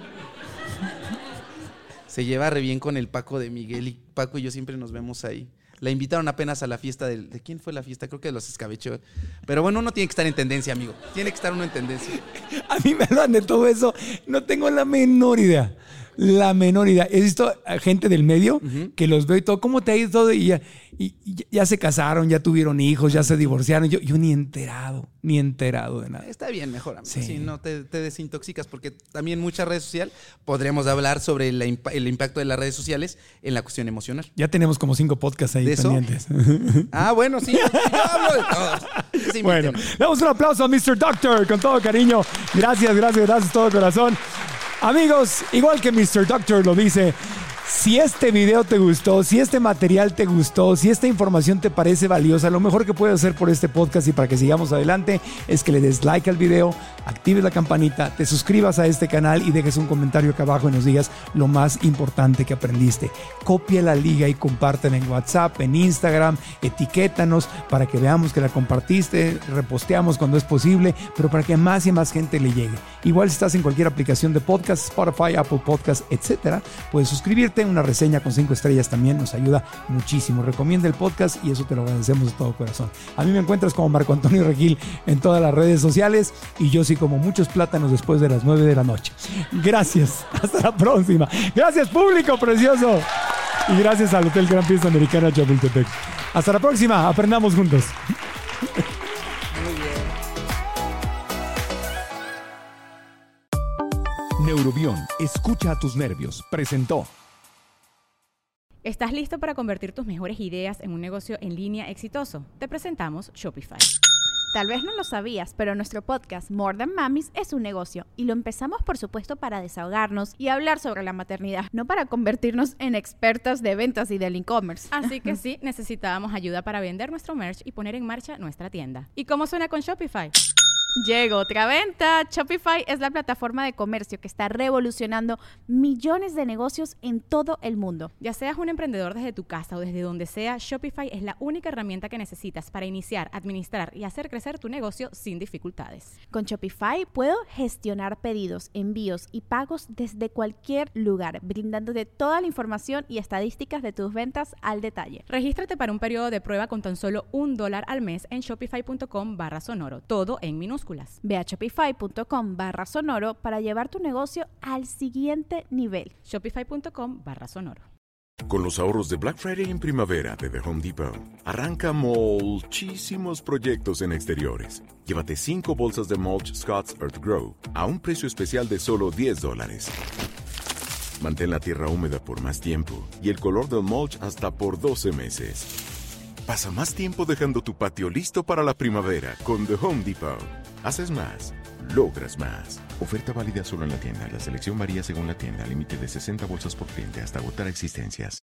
Se lleva re bien con el Paco de Miguel y Paco y yo siempre nos vemos ahí. La invitaron apenas a la fiesta del... ¿De quién fue la fiesta? Creo que de los Escabeche. Pero bueno, uno tiene que estar en tendencia, amigo. Tiene que estar uno en tendencia. A mí me hablan de todo eso. No tengo la menor idea. La menor idea. He visto a gente del medio que los veo y todo. ¿Cómo te ha ido todo? Y ya, y- y ya se casaron, ya tuvieron hijos, ya se divorciaron. Yo, yo ni enterado, ni enterado de nada. Está bien, mejor, amigo. Sí. Sí, no te, te desintoxicas, porque también mucha red social podremos hablar sobre la impa- el impacto de las redes sociales en la cuestión emocional. Ya tenemos como cinco podcasts ahí ¿De eso? pendientes. Ah, bueno, sí. Yo hablo de todo. Sí, Bueno, invítenme. damos un aplauso a mister Doctor con todo cariño. Gracias, gracias, gracias, todo corazón. Amigos, igual que mister Doctor lo dice, si este video te gustó, si este material te gustó, si esta información te parece valiosa, lo mejor que puedes hacer por este podcast y para que sigamos adelante es que le des like al video, actives la campanita, te suscribas a este canal y dejes un comentario acá abajo y nos digas lo más importante que aprendiste. Copia la liga y compártela en WhatsApp, en Instagram, etiquétanos para que veamos que la compartiste, reposteamos cuando es posible, pero para que a más y más gente le llegue. Igual si estás en cualquier aplicación de podcast, Spotify, Apple Podcast, etcétera, puedes suscribirte, una reseña con cinco estrellas también nos ayuda muchísimo. Recomienda el podcast y eso te lo agradecemos de todo corazón. A mí me encuentras como Marco Antonio Regil en todas las redes sociales y yo sí como muchos plátanos después de las nueve de la noche. Gracias, hasta la próxima. Gracias público precioso y gracias al Hotel Gran Fiesta Americana Chapultepec. Hasta la próxima, aprendamos juntos. Muy bien. Neurobión, escucha a tus nervios, presentó. ¿Estás listo para convertir tus mejores ideas en un negocio en línea exitoso? Te presentamos Shopify. Tal vez no lo sabías, pero nuestro podcast More Than Mamis es un negocio y lo empezamos por supuesto para desahogarnos y hablar sobre la maternidad, no para convertirnos en expertas de ventas y del e-commerce. Así que sí, necesitábamos ayuda para vender nuestro merch y poner en marcha nuestra tienda. ¿Y cómo suena con Shopify? Llegó otra venta. Shopify es la plataforma de comercio que está revolucionando millones de negocios en todo el mundo. Ya seas un emprendedor desde tu casa o desde donde sea, Shopify es la única herramienta que necesitas para iniciar, administrar y hacer crecer tu negocio sin dificultades. Con Shopify puedo gestionar pedidos, envíos y pagos desde cualquier lugar, brindándote toda la información y estadísticas de tus ventas al detalle. Regístrate para un periodo de prueba con tan solo un dólar al mes en shopify.com barra sonoro, todo en minúsculas. Ve a shopify.com barra sonoro para llevar tu negocio al siguiente nivel. Shopify.com barra sonoro. Con los ahorros de Black Friday en primavera de The Home Depot, arranca muchísimos proyectos en exteriores. Llévate cinco bolsas de mulch Scott's Earth Grow a un precio especial de solo diez dólares. Mantén la tierra húmeda por más tiempo y el color del mulch hasta por doce meses. Pasa más tiempo dejando tu patio listo para la primavera con The Home Depot. Haces más, logras más. Oferta válida solo en la tienda. La selección varía según la tienda. Límite de sesenta bolsas por cliente hasta agotar existencias.